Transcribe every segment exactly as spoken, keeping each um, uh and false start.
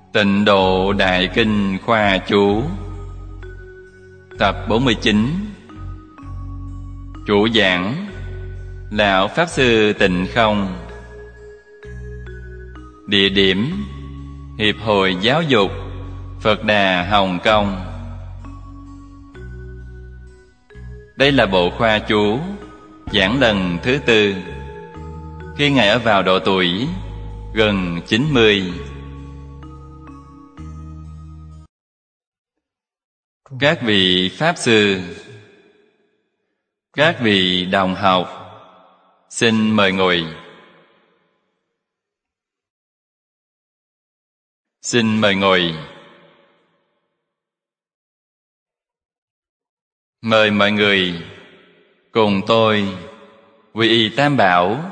Tịnh Độ Đại Kinh Khoa Chú. Tập bốn mươi chín. Chủ giảng Lão Pháp Sư Tịnh Không. Địa điểm Hiệp hội Giáo dục Phật Đà Hồng Kông. Đây là bộ khoa chú giảng lần thứ tư, khi Ngài ở vào độ tuổi gần chín mươi. Các vị Pháp Sư, các vị đồng học, xin mời ngồi. Xin mời ngồi. Mời mọi người cùng tôi quy y Tam Bảo,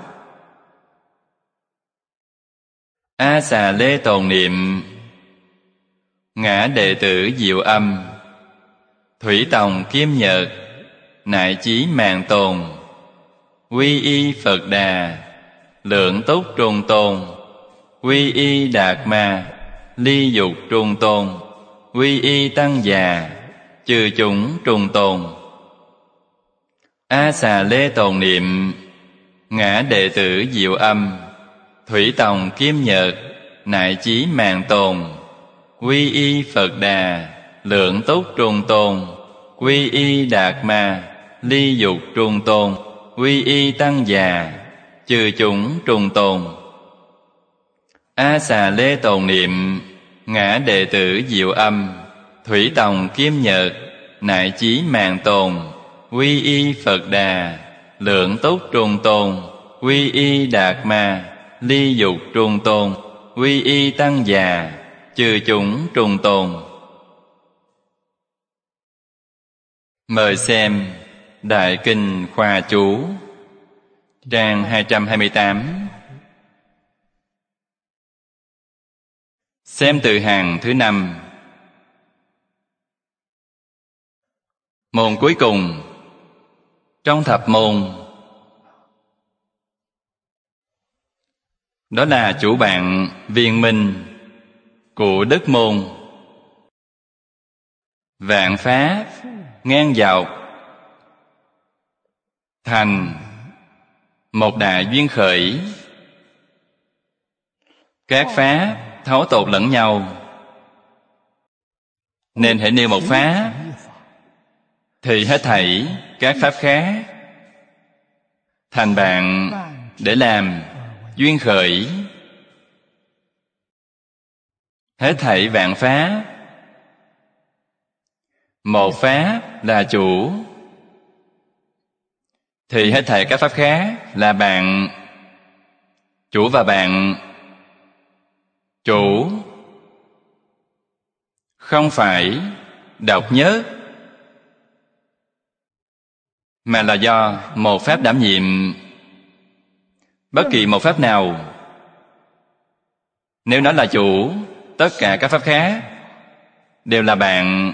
A Xà Lê tồn niệm, ngã đệ tử Diệu Âm, Thủy Tòng Kim Nhật, Nại Chí Mạng Tồn, quy y Phật Đà, Lượng Túc Trung Tôn, quy y Đạt Ma, Ly Dục Trung Tôn, quy y Tăng Già, Chư Chúng Trung Tôn. A Xà Lê tồn niệm, ngã đệ tử Diệu Âm, Thủy Tòng Kim Nhật, Nại Chí Mạng Tồn, quy y Phật Đà, Lượng Túc Trung Tôn, quy y Đạt Ma, Ly Dục Trung Tôn, quy y Tăng Già, Chư Chúng Trung Tôn. A Xà Lê tồn niệm, ngã đệ tử Diệu Âm, Thủy Tòng Kim Nhật, Nại Chí Mạng Tồn, quy y Phật Đà, Lượng Túc Trung Tôn, quy y Đạt Ma, Ly Dục Trung Tôn, quy y Tăng Già, Chư Chúng Trung Tôn. Mời xem Đại Kinh Khoa Chú, trang hai trăm hai mươi tám. Xem từ hàng thứ năm. Môn cuối cùng trong thập môn, đó là chủ bạn viên minh của Đức Môn. Vạn pháp ngang dọc, thành một đại duyên khởi. Các pháp thấu tột lẫn nhau, nên hãy nêu một pháp thì hết thảy các pháp khác thành bạn để làm duyên khởi. Hết thảy vạn pháp, một pháp là chủ, thì hết thảy các pháp khác là bạn. Chủ và bạn. Chủ không phải độc nhất, mà là do một pháp đảm nhiệm. Bất kỳ một pháp nào, nếu nó là chủ, tất cả các pháp khác đều là bạn.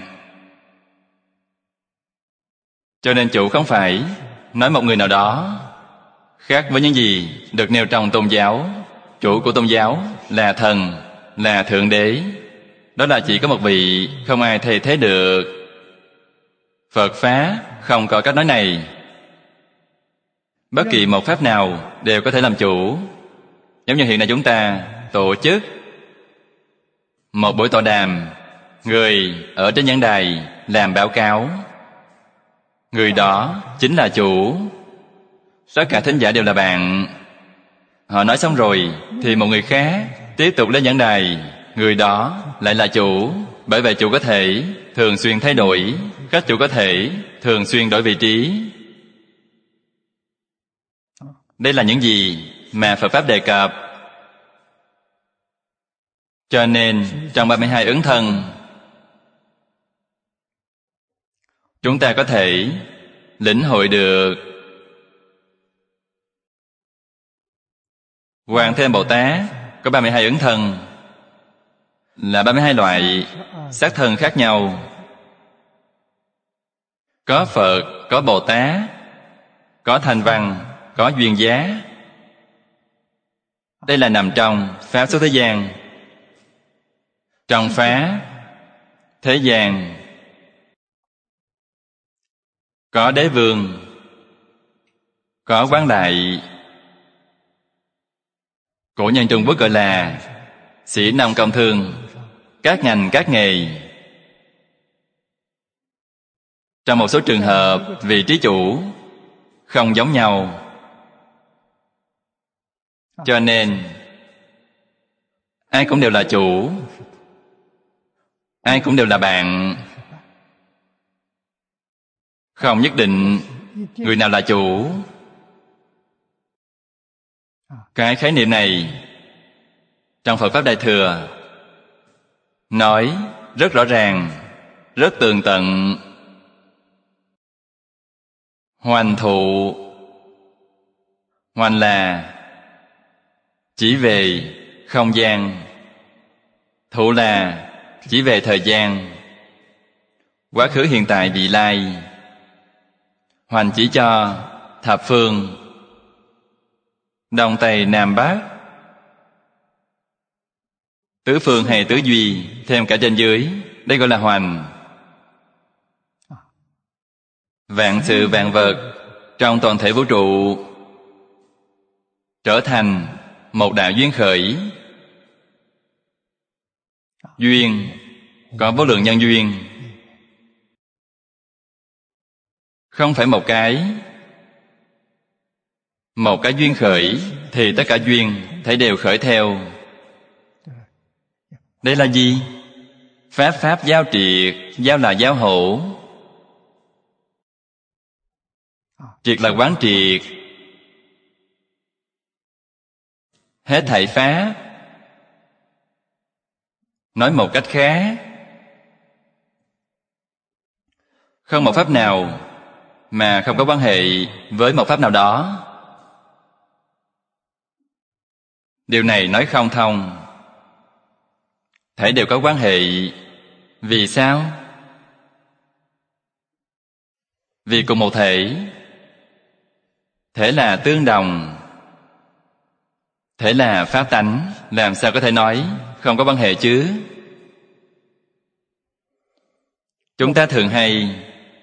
Cho nên chủ không phải nói một người nào đó, khác với những gì được nêu trong tôn giáo. Chủ của tôn giáo là thần, là Thượng Đế. Đó là chỉ có một vị, không ai thay thế được. Phật Pháp không có cách nói này. Bất kỳ một pháp nào đều có thể làm chủ. Giống như hiện nay chúng ta tổ chức một buổi tọa đàm, người ở trên giảng đài làm báo cáo, người đó chính là chủ. Tất cả thính giả đều là bạn. Họ nói xong rồi thì một người khác tiếp tục lên giảng đài, người đó lại là chủ. Bởi vậy chủ có thể thường xuyên thay đổi, các chủ có thể thường xuyên đổi vị trí. Đây là những gì mà Phật Pháp đề cập. Cho nên trong ba mươi hai ứng thân, chúng ta có thể lĩnh hội được Quan Thế Âm Bồ Tát có ba mươi hai ứng thân, là ba mươi hai loại sắc thân khác nhau. Có Phật, có Bồ Tát, có Thanh Văn, có Duyên Giá. Đây là nằm trong Pháp xuất thế gian. trong pháp thế gian có đế vương, có quán đại. Cổ nhân Trung Quốc gọi là sĩ nông công thương, các ngành các nghề. Trong một số trường hợp, vị trí chủ không giống nhau, cho nên ai cũng đều là chủ, ai cũng đều là bạn. Không nhất định người nào là chủ. Cái khái niệm này trong Phật Pháp Đại Thừa nói rất rõ ràng, rất tường tận. Hoành thụ, hoành là chỉ về không gian, thụ là chỉ về thời gian, quá khứ hiện tại vị lai. Hoành chỉ cho thập phương, đông tây nam bắc, tứ phương hay tứ duy, thêm cả trên dưới. Đây gọi là hoành. Vạn sự vạn vật trong toàn thể vũ trụ trở thành một đạo duyên khởi. Duyên có vô lượng nhân duyên, không phải một cái. Một cái duyên khởi thì tất cả duyên thấy đều khởi theo. Đây là gì? Pháp pháp giao triệt. Giao là giao hữu, triệt là quán triệt. Hết thảy pháp, nói một cách khác, không một pháp nào mà không có quan hệ với một pháp nào đó. Điều này nói không thông. Thể đều có quan hệ. Vì sao? Vì cùng một thể. Thể là tương đồng, thể là pháp tánh, làm sao có thể nói không có quan hệ chứ? Chúng ta thường hay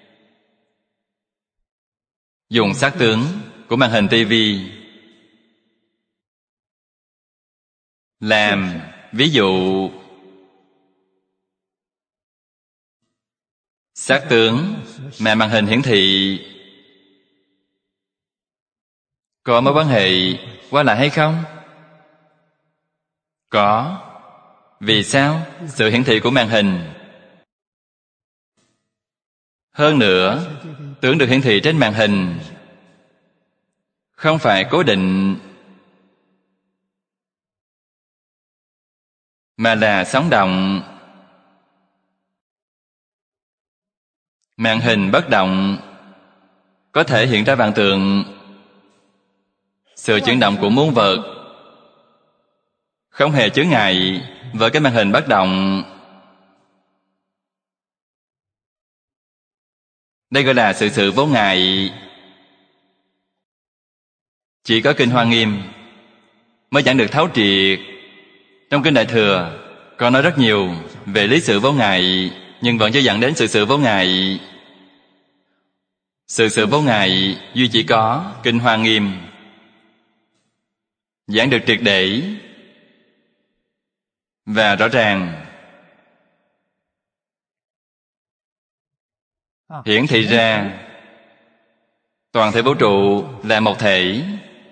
dùng sắc tướng của màn hình tivi làm ví dụ. Sắc tướng mà màn hình hiển thị có mối quan hệ qua lại hay không? Có. Vì sao? Sự hiển thị của màn hình. Hơn nữa, tướng được hiển thị trên màn hình không phải cố định, mà là sống động. Màn hình bất động, có thể hiện ra vạn tượng. Sự chuyển động của muôn vật không hề chướng ngại với cái màn hình bất động. Đây gọi là sự sự vô ngại. Chỉ có Kinh Hoa Nghiêm mới giảng được thấu triệt. Trong Kinh Đại Thừa có nói rất nhiều về lý sự vô ngại, nhưng vẫn chưa giảng đến sự sự vô ngại. Sự sự vô ngại duy chỉ có Kinh Hoa Nghiêm giảng được triệt để và rõ ràng, hiển thị ra toàn thể vũ trụ là một thể.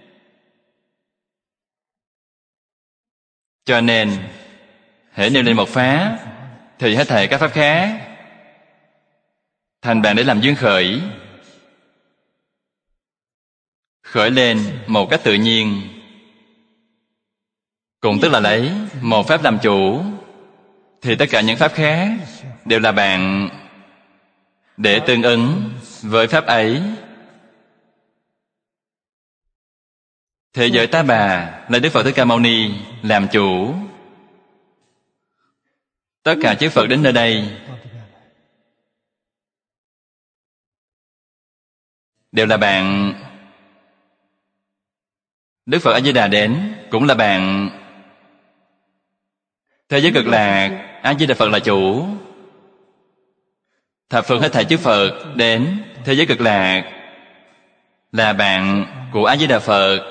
Cho nên hễ nêu lên một pháp thì hết thảy các pháp khác thành bàn để làm duyên khởi, khởi lên một cách tự nhiên. Cũng tức là lấy một pháp làm chủ, thì tất cả những pháp khác đều là bạn để tương ứng với pháp ấy. Thế giới Ta Bà lấy Đức Phật Thích Ca Mâu Ni làm chủ. Tất cả chư Phật đến nơi đây đều là bạn. Đức Phật A Di Đà đến cũng là bạn. Thế giới cực lạc, A Di Đà Phật là chủ. Thập phương hết thảy chư Phật đến thế giới cực lạc là bạn của A Di Đà Phật.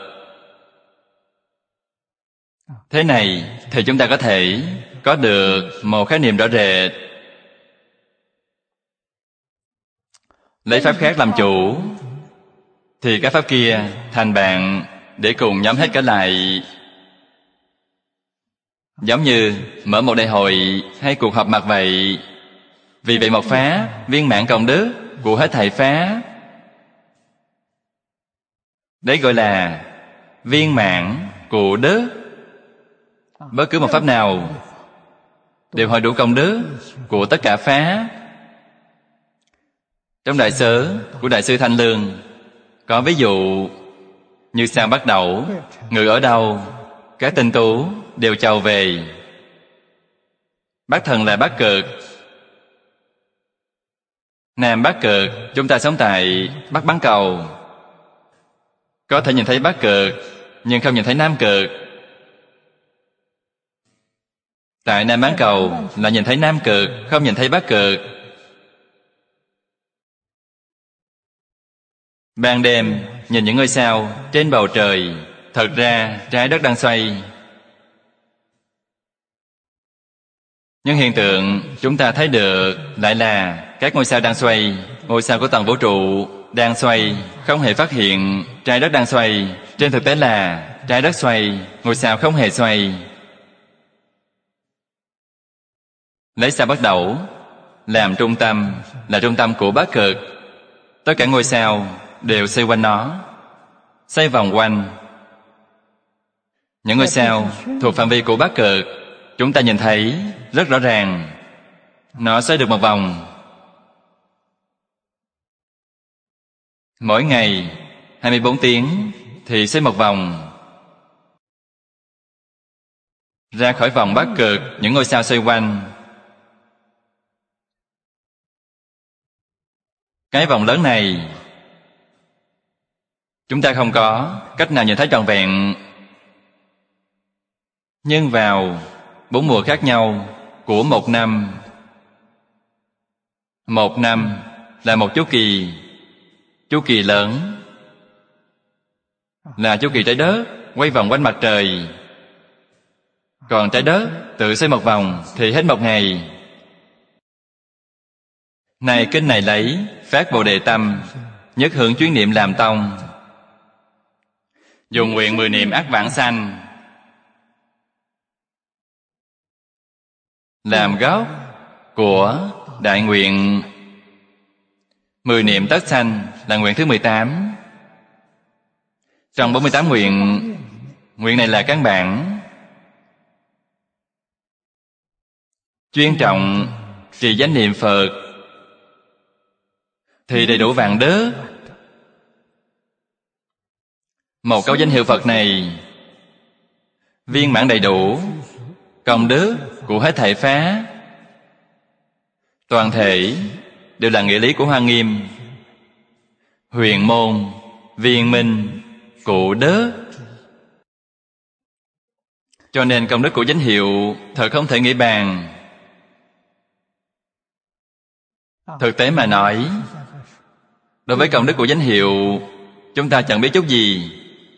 Thế này thì chúng ta có thể có được một khái niệm rõ rệt. Lấy pháp khác làm chủ thì các pháp kia thành bạn để cùng nhóm hết cả lại. Giống như mở một đại hội hay cuộc họp mặt vậy. Vì vậy một pháp viên mãn công đức của hết thảy pháp. Đấy gọi là viên mãn của đức. Bất cứ một pháp nào đều hội đủ công đức của tất cả pháp. Trong đại sớ của Đại sư Thanh Lương có ví dụ như sao bắt đầu, ngự ở đâu, các tinh tú đều chầu về. Bắc Thần là Bắc Cực, Nam Bắc Cực. Chúng ta sống tại Bắc Bán Cầu, có thể nhìn thấy Bắc Cực nhưng không nhìn thấy Nam Cực. Tại Nam Bán Cầu là nhìn thấy Nam Cực, không nhìn thấy Bắc Cực. Ban đêm nhìn những ngôi sao trên bầu trời, thật ra trái đất đang xoay. Nhưng hiện tượng chúng ta thấy được lại là các ngôi sao đang xoay. Ngôi sao của tầng vũ trụ đang xoay, không hề phát hiện trái đất đang xoay. Trên thực tế là trái đất xoay, ngôi sao không hề xoay. Lấy sao Bắc Đẩu làm trung tâm, là trung tâm của Bắc Cực. Tất cả ngôi sao đều xoay quanh nó, xoay vòng quanh. Những ngôi sao thuộc phạm vi của Bắc Cực chúng ta nhìn thấy rất rõ ràng. Nó xoay được một vòng. Mỗi ngày hai mươi bốn tiếng thì xoay một vòng. Ra khỏi vòng Bắc Cực, những ngôi sao xoay quanh. Cái vòng lớn này chúng ta không có cách nào nhìn thấy trọn vẹn. Nhưng vào bốn mùa khác nhau của một năm, một năm là một chu kỳ. Chu kỳ lớn là chu kỳ trái đất quay vòng quanh mặt trời. Còn trái đất tự xoay một vòng thì hết một ngày. Này kinh này lấy phát Bồ Đề tâm, nhất hưởng chuyến niệm làm tông. Dùng nguyện mười niệm ắt vãng sanh làm gốc của đại nguyện. Mười niệm tất sanh là nguyện thứ mười tám. Trong bốn mươi tám nguyện, nguyện này là căn bản. Chuyên trọng trì danh niệm Phật thì đầy đủ vạn đức. Một câu danh hiệu Phật này viên mãn đầy đủ công đức của hết thảy pháp. Toàn thể đều là nghĩa lý của Hoa Nghiêm. Huyền môn, viên minh, cụ đức. Cho nên công đức của danh hiệu thật không thể nghĩ bàn. Thực tế mà nói, đối với công đức của danh hiệu, chúng ta chẳng biết chút gì,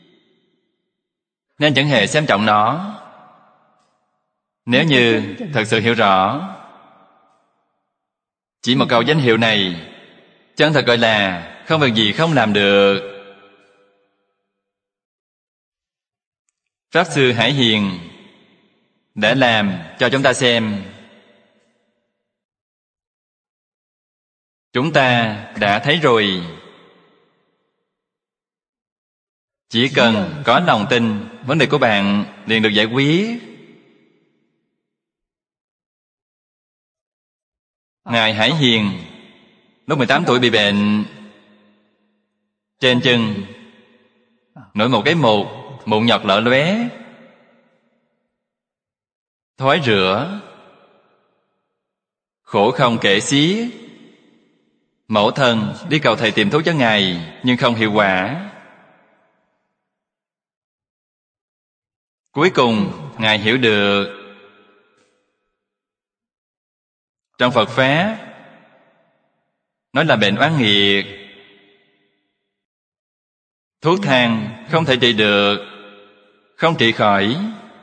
nên chẳng hề xem trọng nó. Nếu như thật sự hiểu rõ, chỉ một câu danh hiệu này chân thật gọi là không việc gì không làm được. Pháp Sư Hải Hiền đã làm cho chúng ta xem. Chúng ta đã thấy rồi. Chỉ cần có lòng tin, vấn đề của bạn liền được giải quyết. Ngài Hải Hiền lúc mười tám tuổi bị bệnh. Trên chân nổi một cái mụn, mụn nhọt lở lóe. Thói rữa, khổ không kể xiết. Mẫu thân đi cầu thầy tìm thuốc cho Ngài, nhưng không hiệu quả. Cuối cùng Ngài hiểu được Trong Phật Pháp nói là bệnh oán nghiệt, thuốc thang không thể trị được, không trị khỏi.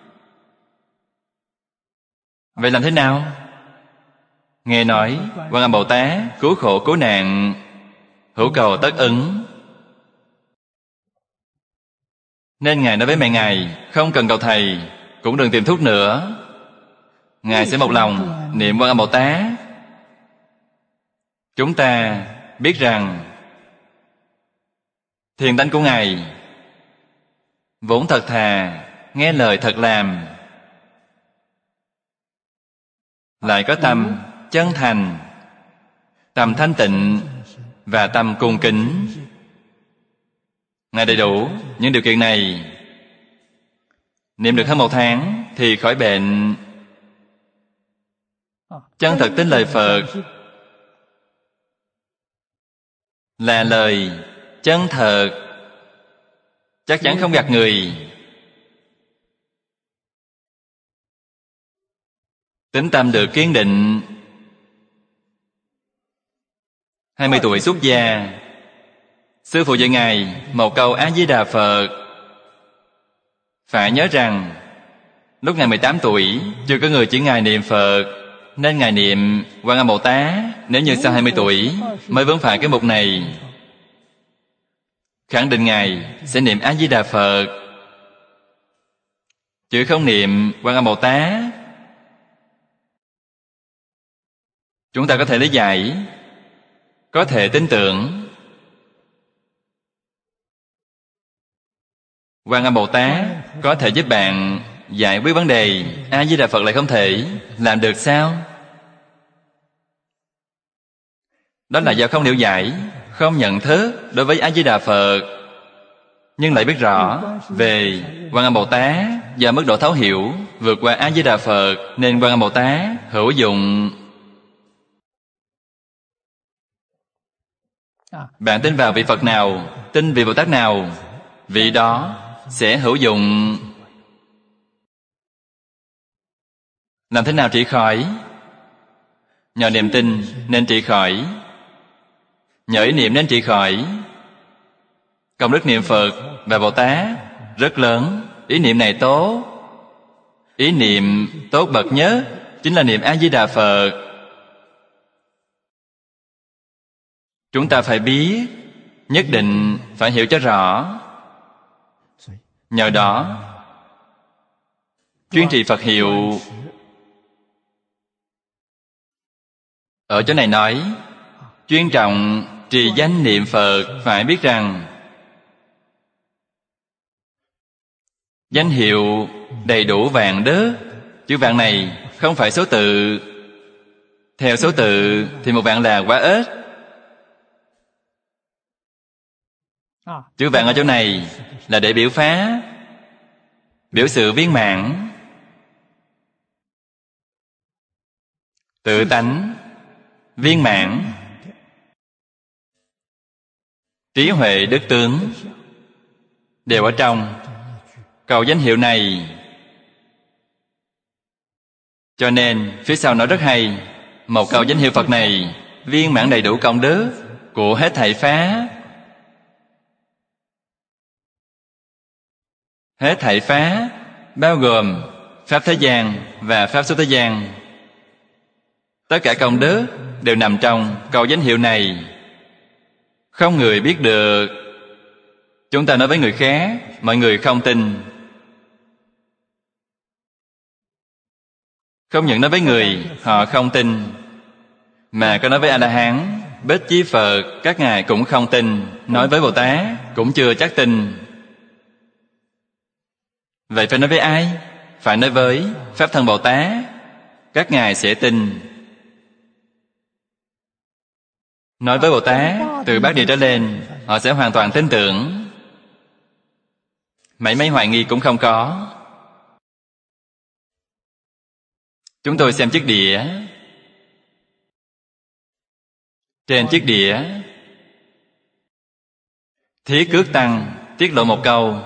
Vậy làm thế nào? Nghe nói Quan Âm Bồ Tát cứu khổ cứu nạn, hữu cầu tất ứng, nên Ngài nói với mẹ Ngài, không cần cầu thầy, cũng đừng tìm thuốc nữa. Ngài sẽ một lòng niệm Quan Âm Bồ Tát. Chúng ta biết rằng thiền tánh của Ngài vốn thật thà, nghe lời thật làm, lại có tâm chân thành, tâm thanh tịnh và tâm cung kính. Ngài đầy đủ những điều kiện này, niệm được hơn một tháng thì khỏi bệnh. Chân thật tin lời Phật là lời chân thật, chắc chắn không gạt người. Tính tâm được kiên định. Hai mươi tuổi xuất gia, sư phụ dạy Ngài một câu A Di Đà Phật. Phải nhớ rằng lúc Ngài mười tám tuổi chưa có người chỉ Ngài niệm Phật, nên Ngài niệm Quan Âm Bồ Tát. Nếu như sau hai mươi tuổi mới vướng phải cái mục này, khẳng định Ngài sẽ niệm A Di Đà Phật, chứ không niệm Quan Âm Bồ Tát. Chúng ta có thể lý giải, có thể tin tưởng. Quan Âm Bồ Tát có thể giúp bạn giải quyết vấn đề, A Di Đà Phật lại không thể. Làm được sao? Đó là do không hiểu giải, không nhận thức đối với A Di Đà Phật, nhưng lại biết rõ về Quan Âm Bồ Tát. Do mức độ thấu hiểu vượt qua A Di Đà Phật, nên Quan Âm Bồ Tát hữu dụng. Bạn tin vào vị Phật nào, tin vị Bồ Tát nào, vị đó sẽ hữu dụng. Làm thế nào trị khỏi? Nhờ niềm tin nên trị khỏi, nhờ ý niệm nên trị khỏi. Công đức niệm Phật và Bồ Tát rất lớn. Ý niệm này tốt. Ý niệm tốt bậc nhất chính là niệm A Di Đà Phật. Chúng ta phải biết, nhất định phải hiểu cho rõ. Nhờ đó chuyên trì Phật hiệu. Ở chỗ này nói chuyên trọng trì danh niệm Phật. Phải biết rằng danh hiệu đầy đủ vạn đức. Chữ vạn này không phải số tự. Theo số tự thì một vạn là quá ít. Chữ vạn ở chỗ này là để biểu phá, biểu sự viên mãn, tự tánh viên mãn, trí huệ đức tướng đều ở trong câu danh hiệu này. Cho nên phía sau nói rất hay, một câu danh hiệu Phật này viên mãn đầy đủ công đức của hết thảy pháp. Hết thảy pháp bao gồm pháp thế gian và pháp xuất thế gian. Tất cả công đức đều nằm trong câu danh hiệu này. Không người biết được. Chúng ta nói với người khác, mọi người không tin. Không những nói với người, họ không tin, mà có nói với A-la-hán, Bích Chi Phật, các ngài cũng không tin. Nói với Bồ Tát cũng chưa chắc tin. Vậy phải nói với ai? Phải nói với Pháp Thân Bồ Tát, các ngài sẽ tin. Nói với Bồ Tát từ Bát Địa trở lên, họ sẽ hoàn toàn tin tưởng. Mấy mấy hoài nghi cũng không có. Chúng tôi xem chiếc đĩa. Trên chiếc đĩa, Thiết Cước Tăng tiết lộ một câu: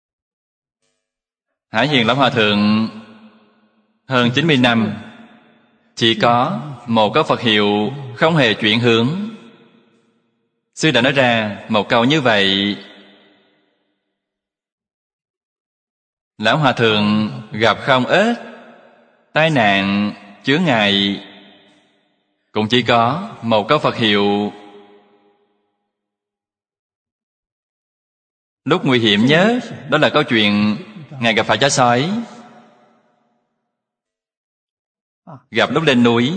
Hải Hiền Lão Hòa Thượng hơn chín mươi năm chỉ có một câu Phật hiệu, không hề chuyển hướng. Sư đã nói ra một câu như vậy. Lão Hòa Thượng gặp không ít tai nạn, chướng ngại, cũng chỉ có một câu Phật hiệu. Lúc nguy hiểm nhất, đó là câu chuyện Ngài gặp phải chó sói. Gặp lúc lên núi,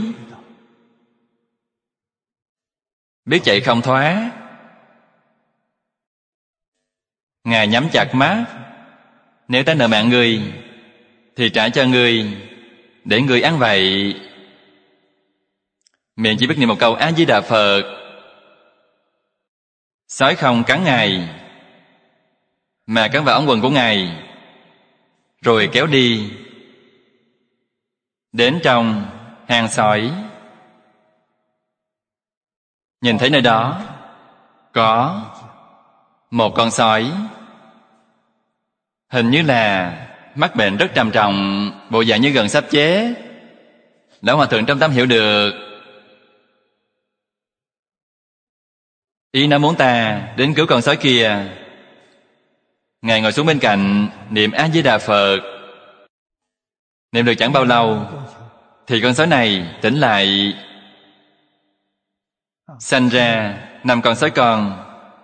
biết chạy không thoát, Ngài nhắm chặt mắt. Nếu ta nợ mạng người thì trả cho người, để người ăn vậy. Miệng chỉ biết niệm một câu A Di Đà Phật, sói không cắn Ngài, mà cắn vào ống quần của Ngài, rồi kéo đi đến trong hang sói. Nhìn thấy nơi đó có một con sói, hình như là mắc bệnh rất trầm trọng, bộ dạng như gần sắp chết. Lão Hòa Thượng trong tâm hiểu được, ý nó muốn ta đến cứu con sói kia. Ngài ngồi xuống bên cạnh niệm A Di Đà Phật. Niệm được chẳng bao lâu thì con sói này tỉnh lại, sanh ra năm con sói con.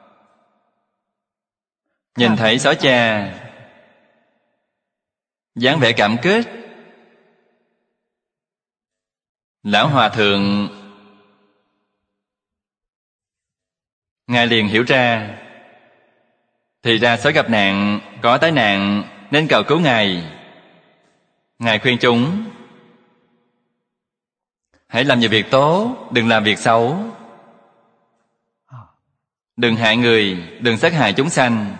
Nhìn thấy sói cha, dáng vẻ cảm kích. Lão Hòa Thượng Ngài liền hiểu ra, thì ra sói gặp nạn, có tai nạn nên cầu cứu Ngài. Ngài khuyên chúng hãy làm nhiều việc tốt, đừng làm việc xấu, đừng hại người, đừng sát hại chúng sanh,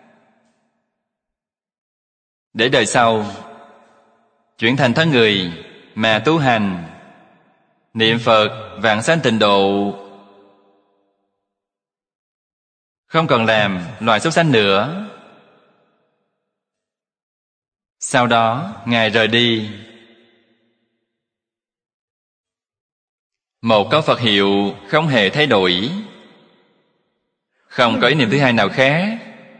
để đời sau chuyển thành thân người mà tu hành, niệm Phật vãng sanh tịnh độ, không còn làm loài súc sanh nữa. Sau đó Ngài rời đi. Một câu Phật hiệu không hề thay đổi, không có ý niệm thứ hai nào khác.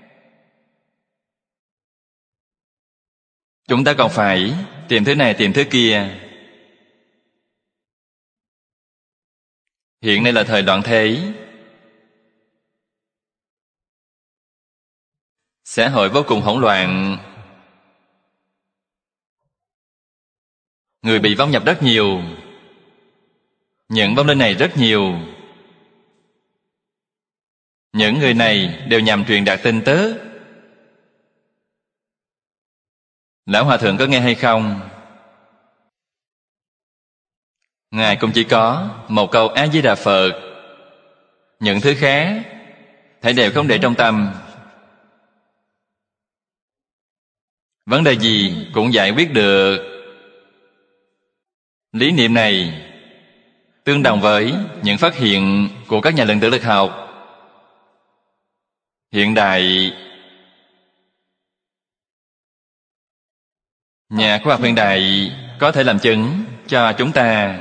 Chúng ta còn phải tìm thứ này tìm thứ kia. Hiện nay là thời loạn thế, xã hội vô cùng hỗn loạn, người bị vong nhập rất nhiều, những vong linh này rất nhiều. Những người này đều nhằm truyền đạt tin tức. Lão Hòa Thượng có nghe hay không? Ngài cũng chỉ có một câu A Di Đà Phật. Những thứ khác thảy đều không để trong tâm. Vấn đề gì cũng giải quyết được. Lý niệm này tương đồng với những phát hiện của các nhà lượng tử lực học hiện đại. Nhà khoa học hiện đại có thể làm chứng cho chúng ta.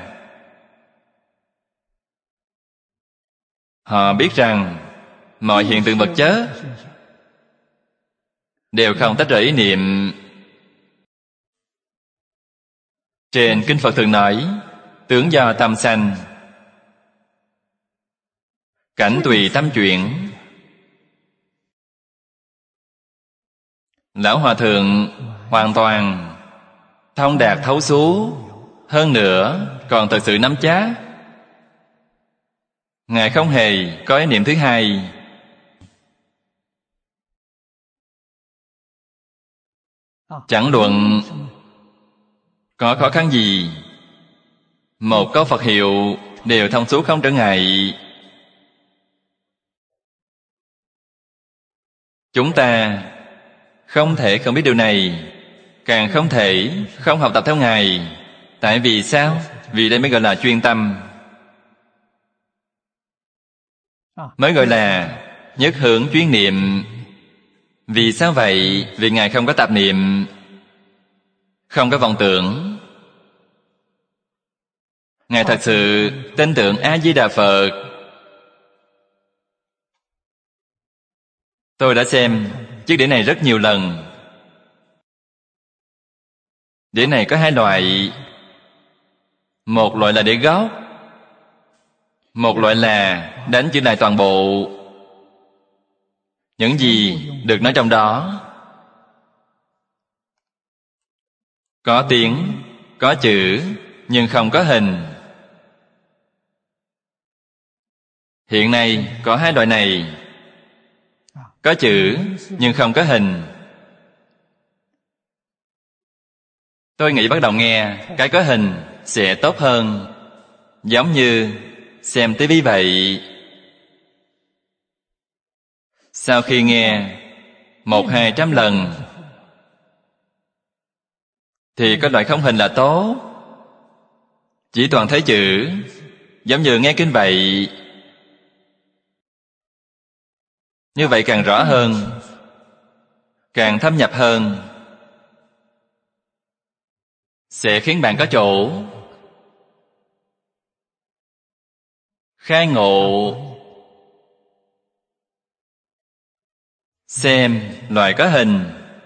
Họ biết rằng mọi hiện tượng vật chất đều không tách rời ý niệm. Trên Kinh Phật thường nói, tướng do tâm sanh, cảnh tùy tâm chuyển. Lão Hòa Thượng hoàn toàn thông đạt thấu suốt, hơn nữa còn thật sự nắm chắc. Ngài không hề có ý niệm thứ hai. Chẳng luận có khó khăn gì, một câu Phật hiệu đều thông suốt không trở ngại. Chúng ta không thể không biết điều này, càng không thể không học tập theo Ngài. Tại vì sao? Vì đây mới gọi là chuyên tâm, mới gọi là nhất hướng chuyên niệm. Vì sao vậy? Vì Ngài không có tạp niệm, không có vọng tưởng. Ngài thật sự tin tưởng A-di-đà Phật. Tôi đã xem chiếc đĩa này rất nhiều lần. Đĩa này có hai loại. Một loại là đĩa gốc, một loại là đánh chữ lại toàn bộ. Những gì được nói trong đó có tiếng, có chữ, nhưng không có hình. Hiện nay có hai loại này, có chữ nhưng không có hình. Tôi nghĩ bắt đầu nghe cái có hình sẽ tốt hơn, giống như xem tivi vậy. Sau khi nghe một hai trăm lần thì có loại không hình là tốt, chỉ toàn thấy chữ, giống như nghe kinh vậy. Như vậy càng rõ hơn, càng thâm nhập hơn, sẽ khiến bạn có chỗ khai ngộ. Xem loại có hình.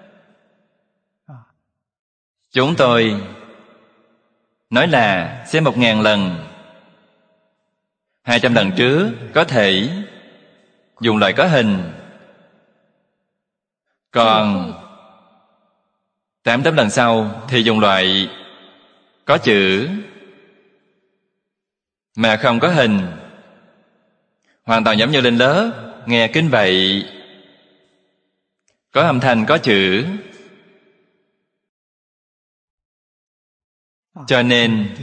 Chúng tôi nói là xem một ngàn lần. Hai trăm lần trước có thể dùng loại có hình, còn tám trăm lần sau thì dùng loại có chữ mà không có hình. Hoàn toàn giống như lên lớp nghe kinh vậy, có âm thanh, có chữ. Cho nên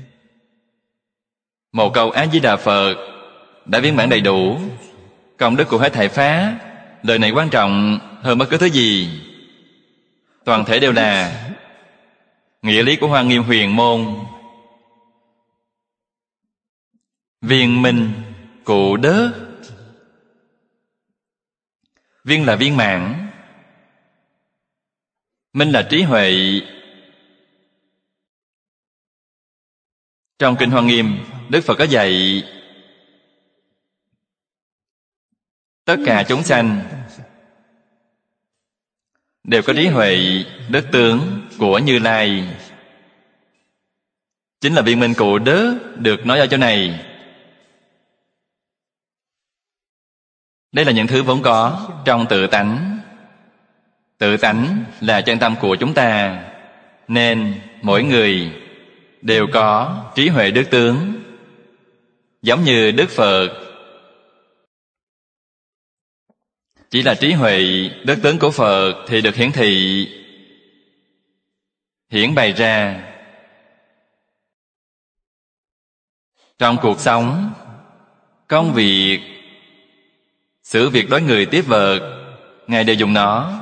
một câu A-di-đà Phật đã viên mãn đầy đủ công đức của hết thảy pháp. Lời này quan trọng hơn bất cứ thứ gì. Toàn thể đều là nghĩa lý của Hoa Nghiêm Huyền Môn. Viên minh cụ đức. Viên là viên mãn, minh là trí huệ. Trong Kinh Hoa Nghiêm, Đức Phật có dạy tất cả chúng sanh đều có trí huệ đức tướng của Như Lai. Chính là viên minh cụ đức được nói ở chỗ này. Đây là những thứ vốn có trong tự tánh. Tự tánh là chân tâm của chúng ta, nên mỗi người đều có trí huệ đức tướng, giống như Đức Phật. Chỉ là trí huệ đức tướng của Phật thì được hiển thị, hiển bày ra trong cuộc sống, công việc, xử việc đối người tiếp vật. Ngài đều dùng nó.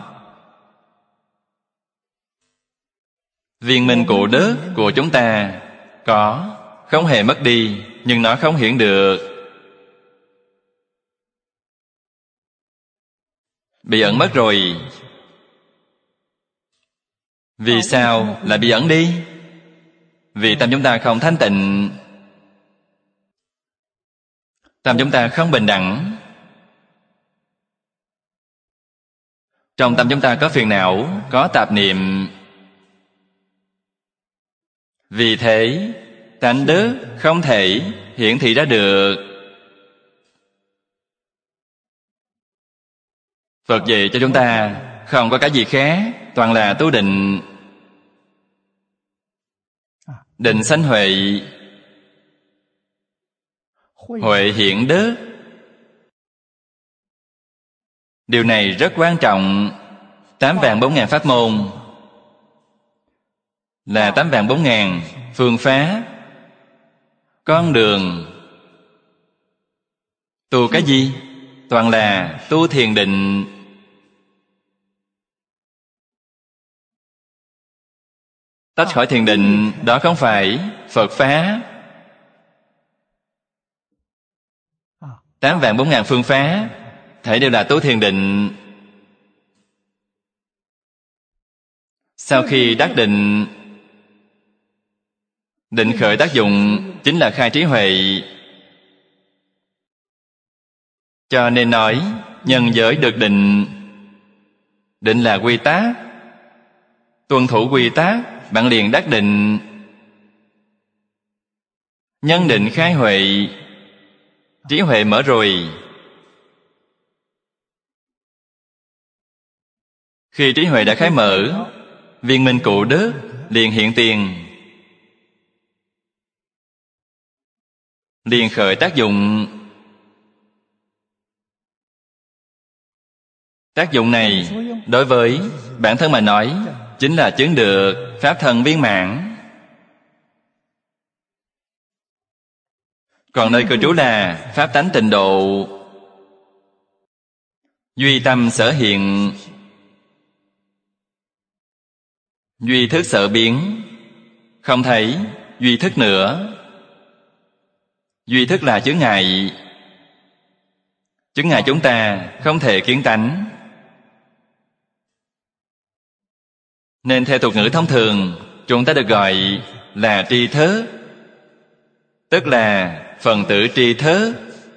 Viên minh cụ đức của chúng ta có, không hề mất đi, nhưng nó không hiển được, bị ẩn mất rồi. Vì sao lại bị ẩn đi? Vì tâm chúng ta không thanh tịnh, tâm chúng ta không bình đẳng. Trong tâm chúng ta có phiền não, có tạp niệm. Vì thế tánh đức không thể hiển thị ra được. Phật dạy cho chúng ta không có cái gì khác, toàn là tu định. Định sanh huệ, huệ hiển đức. Điều này rất quan trọng. Tám vạn bốn ngàn pháp môn là tám vạn bốn ngàn phương pháp, con đường. Tu cái gì? Toàn là tu thiền định. Tách khỏi thiền định, đó không phải Phật Pháp. Tám vạn bốn ngàn phương pháp thể đều là tu thiền định. Sau khi đắc định, Định khởi tác dụng chính là khai trí huệ. Cho nên nói nhân giới được định. Định là quy tắc. Tuân thủ quy tắc, bạn liền đắc định. Nhân định khai huệ, trí huệ mở rồi. Khi trí huệ đã khai mở, viên minh cụ đức liền hiện tiền, liền khởi tác dụng. Tác dụng này đối với bản thân mà nói chính là chứng được pháp thân viên mãn. Còn nơi cư trú là pháp tánh tịnh độ. Duy tâm sở hiện, duy thức sở biến. Không thấy duy thức nữa. Duy thức là chướng ngại. Chướng ngại chúng ta không thể kiến tánh. Nên theo tục ngữ thông thường, chúng ta được gọi là tri thức, tức là phần tử tri thức.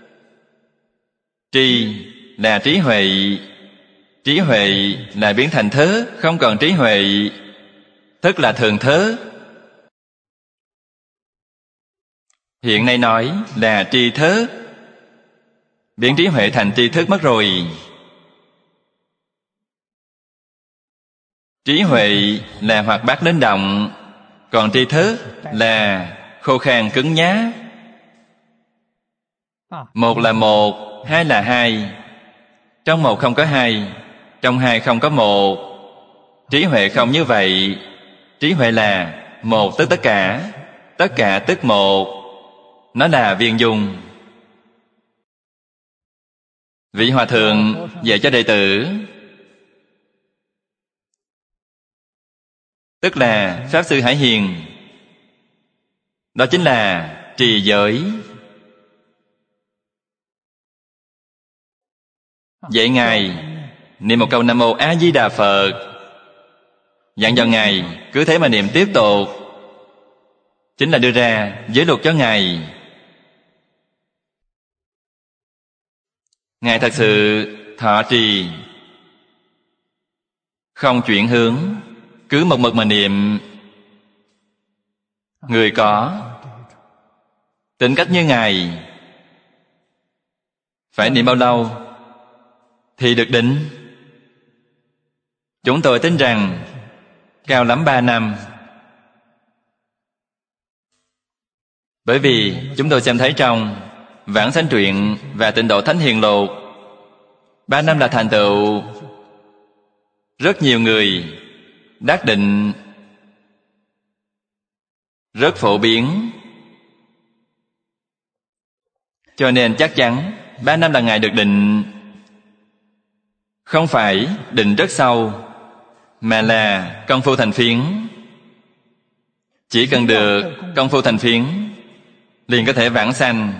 Tri là trí huệ, trí huệ là biến thành thức, không còn trí huệ. Thức là thường thức. Hiện nay nói là tri thức, biến trí huệ thành tri thức mất rồi. Trí huệ là hoạt bát linh động, còn tri thức là khô khan cứng nhắc. Một là một, hai là hai. Trong một không có hai, trong hai không có một. Trí huệ không như vậy. Trí huệ là một tức tất cả, tất cả tức một. Nó là viên dung. Vị hòa thượng dạy cho đệ tử, tức là Pháp Sư Hải Hiền, đó chính là trì giới. Dạy Ngài niệm một câu Nam Mô A Di Đà Phật, dặn dò Ngài cứ thế mà niệm tiếp tục, chính là đưa ra giới luật cho Ngài. Ngài thật sự thọ trì, không chuyển hướng, cứ một mực mà niệm. Người có tính cách như Ngài, phải niệm bao lâu thì được định? Chúng tôi tin rằng cao lắm ba năm. Bởi vì chúng tôi xem thấy trong Vãng Sanh Truyện và Tịnh Độ Thánh Hiền Lục, ba năm là thành tựu. Rất nhiều người đắc định, rất phổ biến. Cho nên chắc chắn ba năm là Ngài được định. Không phải định rất sâu, mà là công phu thành phiến. Chỉ cần được công phu thành phiến, liền có thể vãng sanh.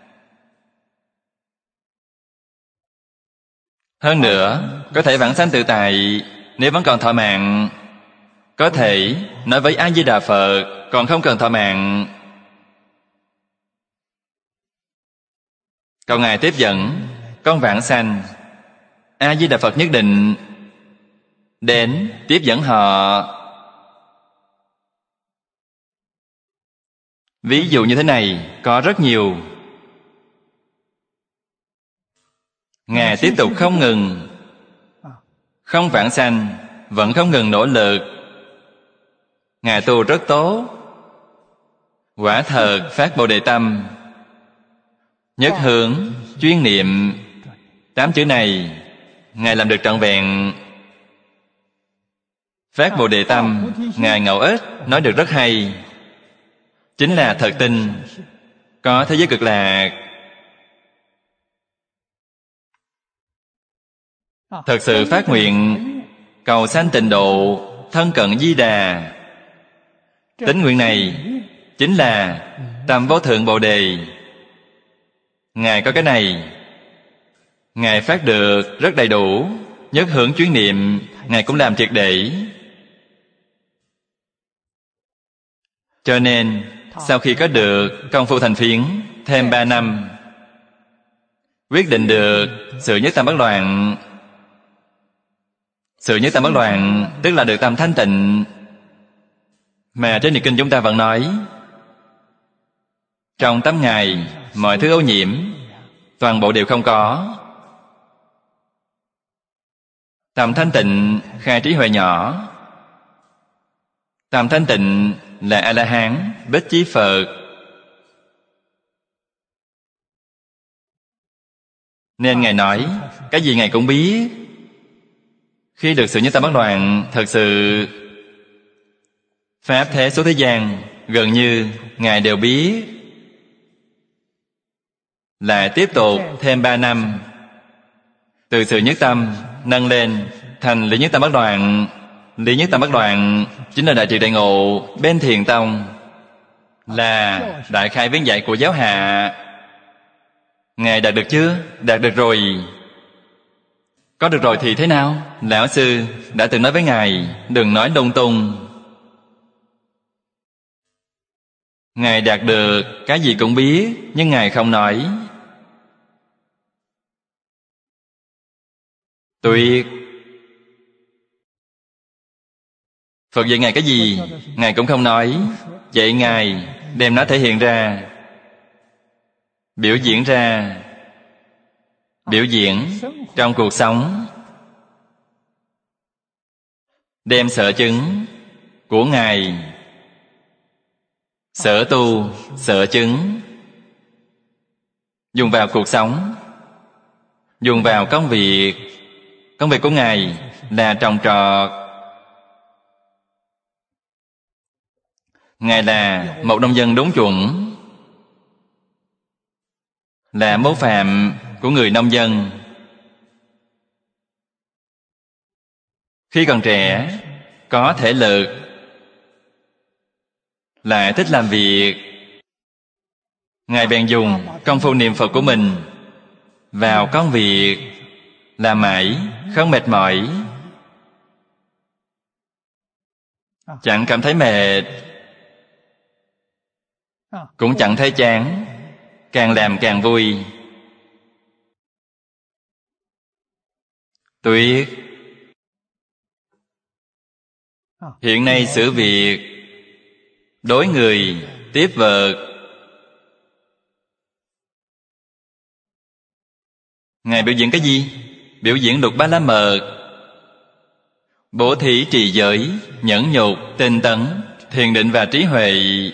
Hơn nữa, có thể vãng sanh tự tại. Nếu vẫn còn thọ mạng, có thể nói với A Di Đà Phật, còn không cần thọ mạng. Cầu Ngài tiếp dẫn con vãng sanh, A Di Đà Phật nhất định đến tiếp dẫn họ. Ví dụ như thế này có rất nhiều. Ngài tiếp tục không ngừng, không vãng sanh, vẫn không ngừng nỗ lực. Ngài tu rất tốt, quả thật phát Bồ Đề tâm, nhất hướng, chuyên niệm. Tám chữ này Ngài làm được trọn vẹn. Phát Bồ Đề tâm, Ngài Ngẫu Ích nói được rất hay, chính là thật tin có thế giới cực lạc. Thật sự phát nguyện cầu sanh tịnh độ, thân cận Di Đà. Tín nguyện này chính là Tam Vô Thượng Bồ Đề. Ngài có cái này, Ngài phát được rất đầy đủ. Nhất hướng chuyên niệm, Ngài cũng làm triệt để. Cho nên Sau khi có được công phu thành phiến, thêm ba năm, quyết định được sự nhất tâm bất loạn. Sự nhất tâm bất loạn tức là được tâm thanh tịnh, mà trên Niệm Kinh chúng ta vẫn nói trong tâm Ngài mọi thứ ô nhiễm toàn bộ đều không có. Tâm thanh tịnh khai trí huệ nhỏ. Tâm thanh tịnh là A-la-hán, Bích Chí Phật. Nên Ngài nói cái gì Ngài cũng biết. Khi được sự nhất tâm bất loạn, thật sự pháp thế số thế gian gần như Ngài đều biết. Lại tiếp tục thêm ba năm, từ sự nhất tâm nâng lên thành lý nhất tâm bất loạn. Lý nhất tâm bất loạn chính là đại triệt đại ngộ bên Thiền Tông, là đại khai viên dạy của giáo hạ. Ngài đạt được chưa? Đạt được rồi. Có được rồi thì thế nào? Lão sư đã từng nói với Ngài, đừng nói lung tung. Ngài đạt được cái gì cũng biết, nhưng Ngài không nói. Tuyệt. Phật dạy Ngài cái gì, Ngài cũng không nói. Vậy Ngài đem nó thể hiện ra, biểu diễn ra. Biểu diễn trong cuộc sống, đem sở chứng của Ngài, sở tu, sở chứng dùng vào cuộc sống, dùng vào công việc. Công việc của Ngài là trồng trọt. Ngài là một nông dân đúng chuẩn, là mẫu phạm của người nông dân. Khi còn trẻ, có thể lực, lại thích làm việc, Ngài bèn dùng công phu niệm Phật của mình vào công việc, làm mãi, không mệt mỏi, chẳng cảm thấy mệt, cũng chẳng thấy chán, càng làm càng vui. Tuyệt. Hiện nay xử việc, đối người, tiếp vật, Ngài biểu diễn cái gì? Biểu diễn Lục Bát La Mật, bố thí trì giới, nhẫn nhục, tinh tấn, thiền định và trí huệ.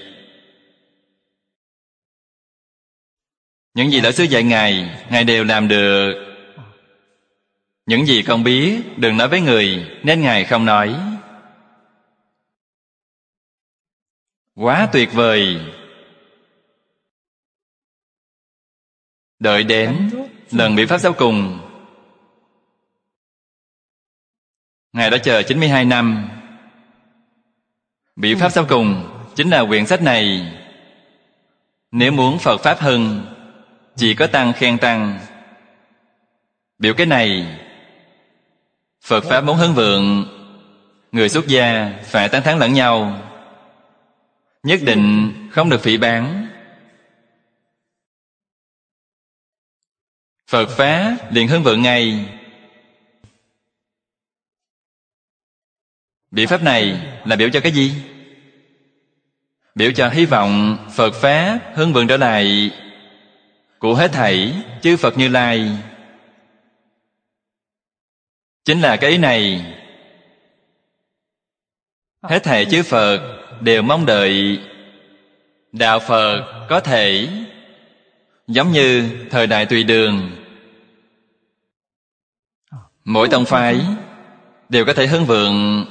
Những gì lão sư dạy Ngài, Ngài đều làm được. Những gì không biết, đừng nói với người, nên Ngài không nói. Quá tuyệt vời. Đợi đến lần biểu pháp sau cùng, Ngài đã chờ chín mươi hai năm. Biểu pháp sau cùng chính là quyển sách này. Nếu muốn Phật Pháp hưng, chỉ có tăng khen tăng. Biểu cái này, Phật Pháp muốn hưng vượng, người xuất gia phải tán thán lẫn nhau, nhất định không được phỉ báng. Phật Pháp liền hưng vượng ngay. Biểu pháp này là biểu cho cái gì? Biểu cho hy vọng Phật Pháp hưng vượng trở lại của hết thảy chư Phật Như Lai. Chính là cái ý này. Hết thảy chư Phật đều mong đợi đạo Phật có thể giống như thời đại Tùy Đường, mỗi tông phái đều có thể hưng vượng.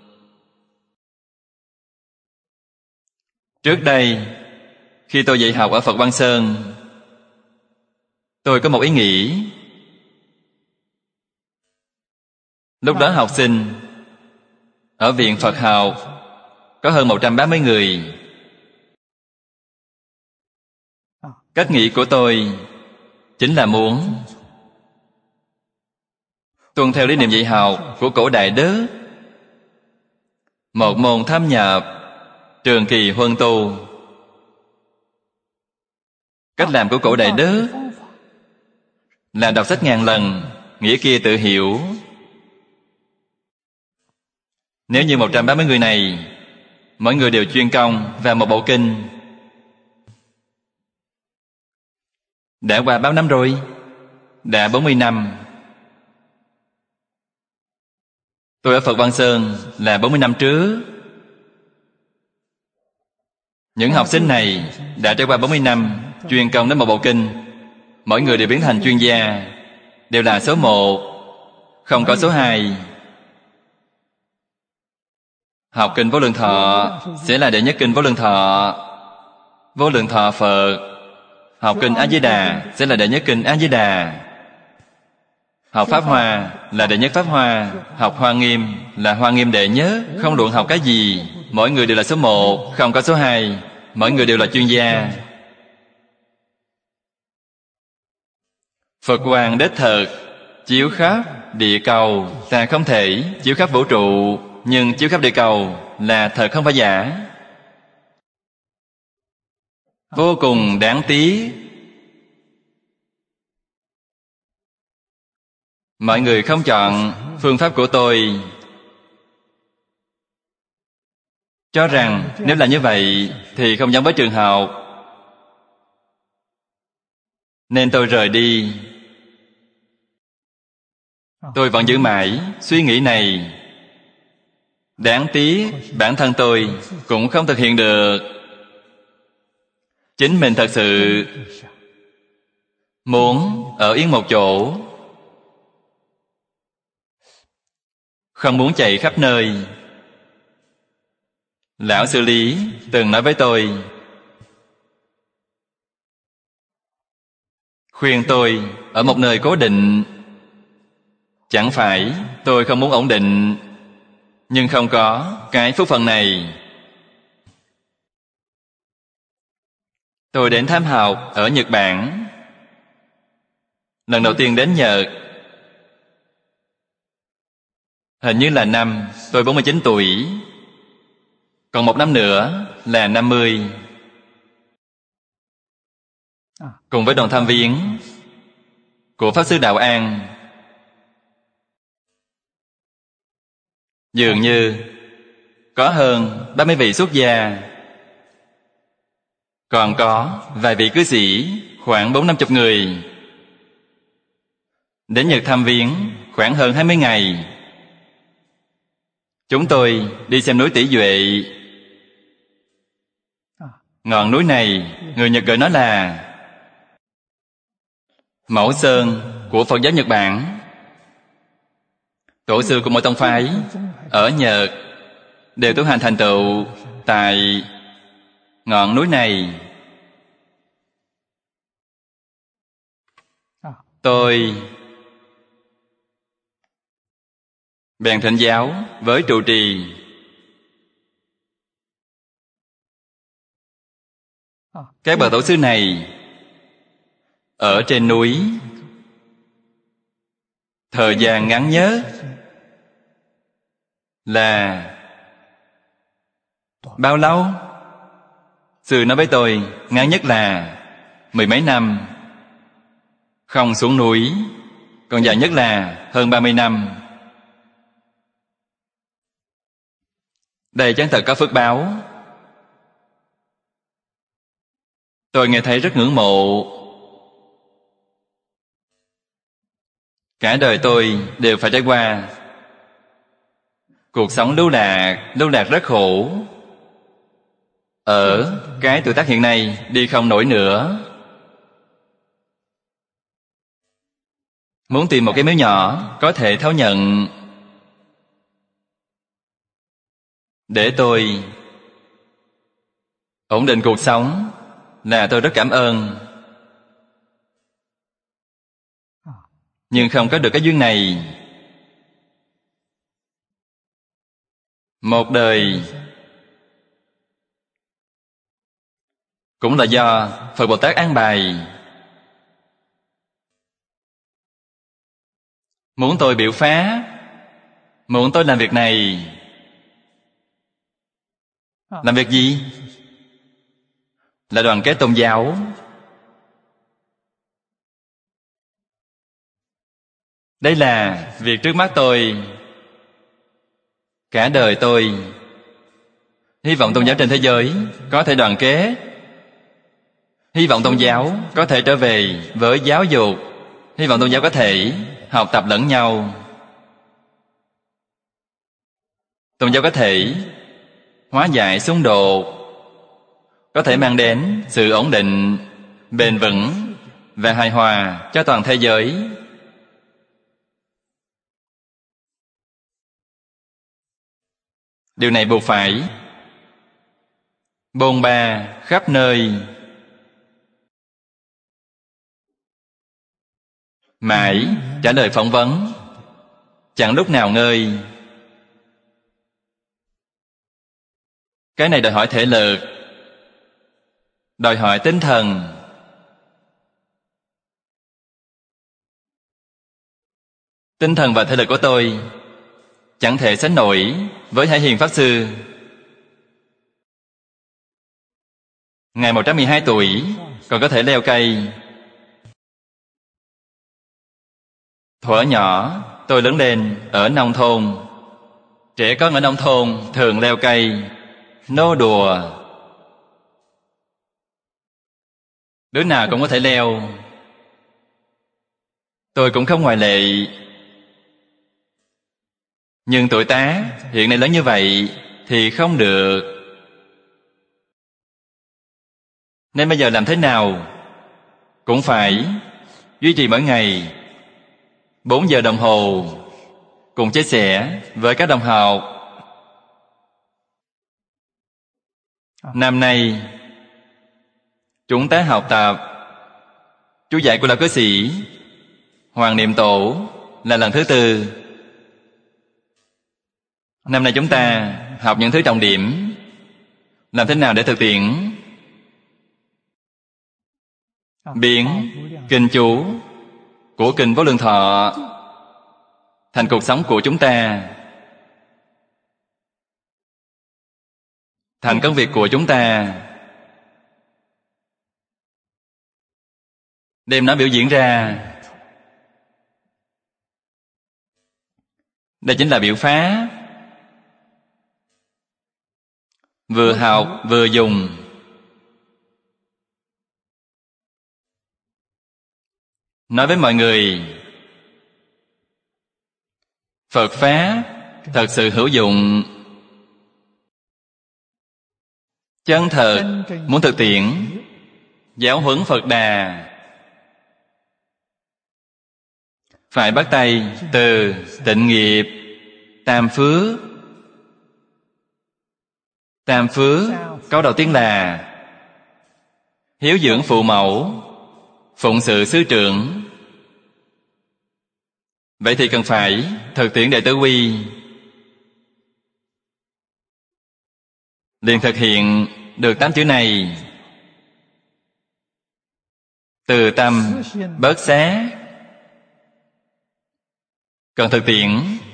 Trước đây, khi tôi dạy học ở Phật Băng Sơn, tôi có một ý nghĩ. Lúc đó học sinh ở Viện Phật học có hơn một trăm ba mươi người. Cách nghĩ của tôi chính là muốn tuân theo lý niệm dạy học của cổ Đại Đức, một môn thâm nhập, trường kỳ huân tu, Cách làm của cổ đại đức là đọc sách ngàn lần, nghĩa kia tự hiểu. Nếu như một trăm ba mươi người này, mỗi người đều chuyên công vào một bộ kinh, đã qua bao năm rồi? Đã bốn mươi năm. Tôi ở Phật Văn Sơn là bốn mươi năm trước. Những học sinh này đã trải qua bốn mươi năm chuyên công đến một bộ kinh, mỗi người đều biến thành chuyên gia, đều là số một, không có số hai. Học kinh Vô Lượng Thọ sẽ là đệ nhất kinh Vô Lượng Thọ, Vô Lượng Thọ Phật. Học kinh A Di Đà sẽ là đệ nhất kinh A Di Đà. Học Pháp Hoa là đệ nhất Pháp Hoa. Học Hoa Nghiêm là Hoa Nghiêm đệ nhất. Không luận học cái gì, mỗi người đều là số một, không có số hai. Mỗi người đều là chuyên gia. Phật Hoàng đích thực chiếu khắp địa cầu. Ta không thể chiếu khắp vũ trụ, nhưng chiếu khắp địa cầu là thật, không phải giả. Vô cùng đáng tiếc, mọi người không chọn phương pháp của tôi, cho rằng nếu là như vậy thì không giống với trường học, nên tôi rời đi. Tôi vẫn giữ mãi suy nghĩ này. Đáng tiếc bản thân tôi cũng không thực hiện được. Chính mình thật sự muốn ở yên một chỗ, không muốn chạy khắp nơi. Lão Sư Lý từng nói với tôi, khuyên tôi ở một nơi cố định. Chẳng phải tôi không muốn ổn định, nhưng không có cái phúc phận này. Tôi đến tham học ở Nhật Bản. Lần đầu tiên đến Nhật, hình như là năm tôi bốn mươi chín tuổi. Còn một năm nữa là năm mươi. Cùng với đoàn tham viếng của Pháp Sư Đạo An, dường như có hơn ba mươi vị xuất gia, còn có vài vị cư sĩ, khoảng bốn năm chục người. Đến Nhật thăm viếng khoảng hơn hai mươi ngày. Chúng tôi đi xem núi Tỷ Duệ. Ngọn núi này người Nhật gọi nó là Mẫu Sơn của Phật giáo Nhật Bản. Tổ sư của mỗi tông phái ở Nhật đều tu hành thành tựu tại ngọn núi này. Tôi bèn thỉnh giáo với trụ trì. Các bậc tổ sư này ở trên núi thời gian ngắn nhất là bao lâu? Sư nói với tôi ngắn nhất là mười mấy năm không xuống núi, còn dài nhất là hơn ba mươi năm. Đây chẳng thật có phước báo. Tôi nghe thấy rất ngưỡng mộ. Cả đời tôi đều phải trải qua cuộc sống lưu lạc. Lưu lạc rất khổ. Ở cái tuổi tác hiện nay đi không nổi nữa. Muốn tìm một cái miếu nhỏ có thể thấu nhận để tôi ổn định cuộc sống là tôi rất cảm ơn. Nhưng không có được cái duyên này. Một đời cũng là do Phật Bồ Tát an bài. Muốn tôi biểu phá, muốn tôi làm việc này. Làm việc gì? Là đoàn kết tôn giáo. Đây là việc trước mắt tôi, cả đời tôi. Hy vọng tôn giáo trên thế giới có thể đoàn kết. Hy vọng tôn giáo có thể trở về với giáo dục. Hy vọng tôn giáo có thể học tập lẫn nhau. Tôn giáo có thể hóa giải xung đột, có thể mang đến sự ổn định, bền vững và hài hòa cho toàn thế giới. Điều này buộc phải bôn ba khắp nơi, mãi trả lời phỏng vấn, chẳng lúc nào ngơi. Cái này đòi hỏi thể lực, đòi hỏi tinh thần. Tinh thần và thể lực của tôi chẳng thể sánh nổi với Hải Hiền Pháp Sư. Ngài một trăm mười hai tuổi còn có thể leo cây. Thuở nhỏ tôi lớn lên ở nông thôn. Trẻ con ở nông thôn thường leo cây, nô đùa. Đứa nào cũng có thể leo. Tôi cũng không ngoại lệ. Nhưng tuổi tác hiện nay lớn như vậy thì không được. Nên bây giờ làm thế nào cũng phải duy trì mỗi ngày bốn giờ đồng hồ, cùng chia sẻ với các đồng học. Năm nay chúng ta học tập chú giải của Lão Cư Sĩ Hoàng Niệm Tổ là lần thứ tư. Năm nay chúng ta học những thứ trọng điểm. Làm thế nào để thực tiễn biến kinh chú của Kinh Vô Lượng Thọ thành cuộc sống của chúng ta, thành công việc của chúng ta, đem nó biểu diễn ra. Đây chính là biểu pháp, vừa học vừa dùng. Nói với mọi người, Phật Pháp thật sự hữu dụng. Chân thật muốn thực tiễn giáo huấn Phật Đà, phải bắt tay từ tịnh nghiệp, tam phước. Tam phước, câu đầu tiên là hiếu dưỡng phụ mẫu, phụng sự sư trưởng. Vậy thì cần phải thực tiễn Đệ Tử Quy, liền thực hiện được tám chữ này. Từ tâm bớt xá, cần thực tiễn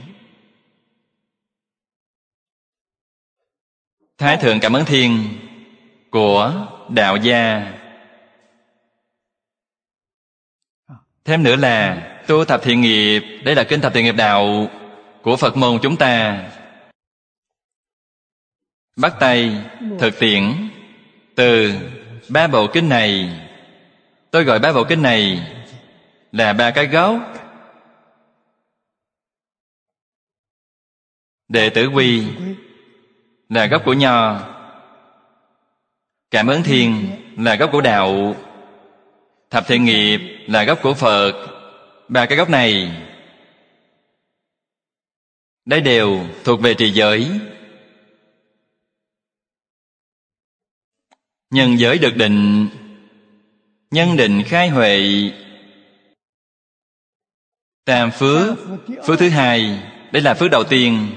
Thái Thượng Cảm Ứng Thiên của đạo gia. Thêm nữa là tu thập thiện nghiệp. Đây là kinh thập thiện nghiệp đạo của Phật môn chúng ta. Bắt tay thực tiễn từ ba bộ kinh này. Tôi gọi ba bộ kinh này là ba cái gốc. Đệ Tử Quy là gốc của Nho, Cảm Ứng Thiên là gốc của đạo, thập thiện nghiệp là gốc của Phật. Ba cái gốc này, đây đều thuộc về trì giới. Nhân giới được định, nhân định khai huệ. Tam phước, phước thứ hai, đây là phước đầu tiên.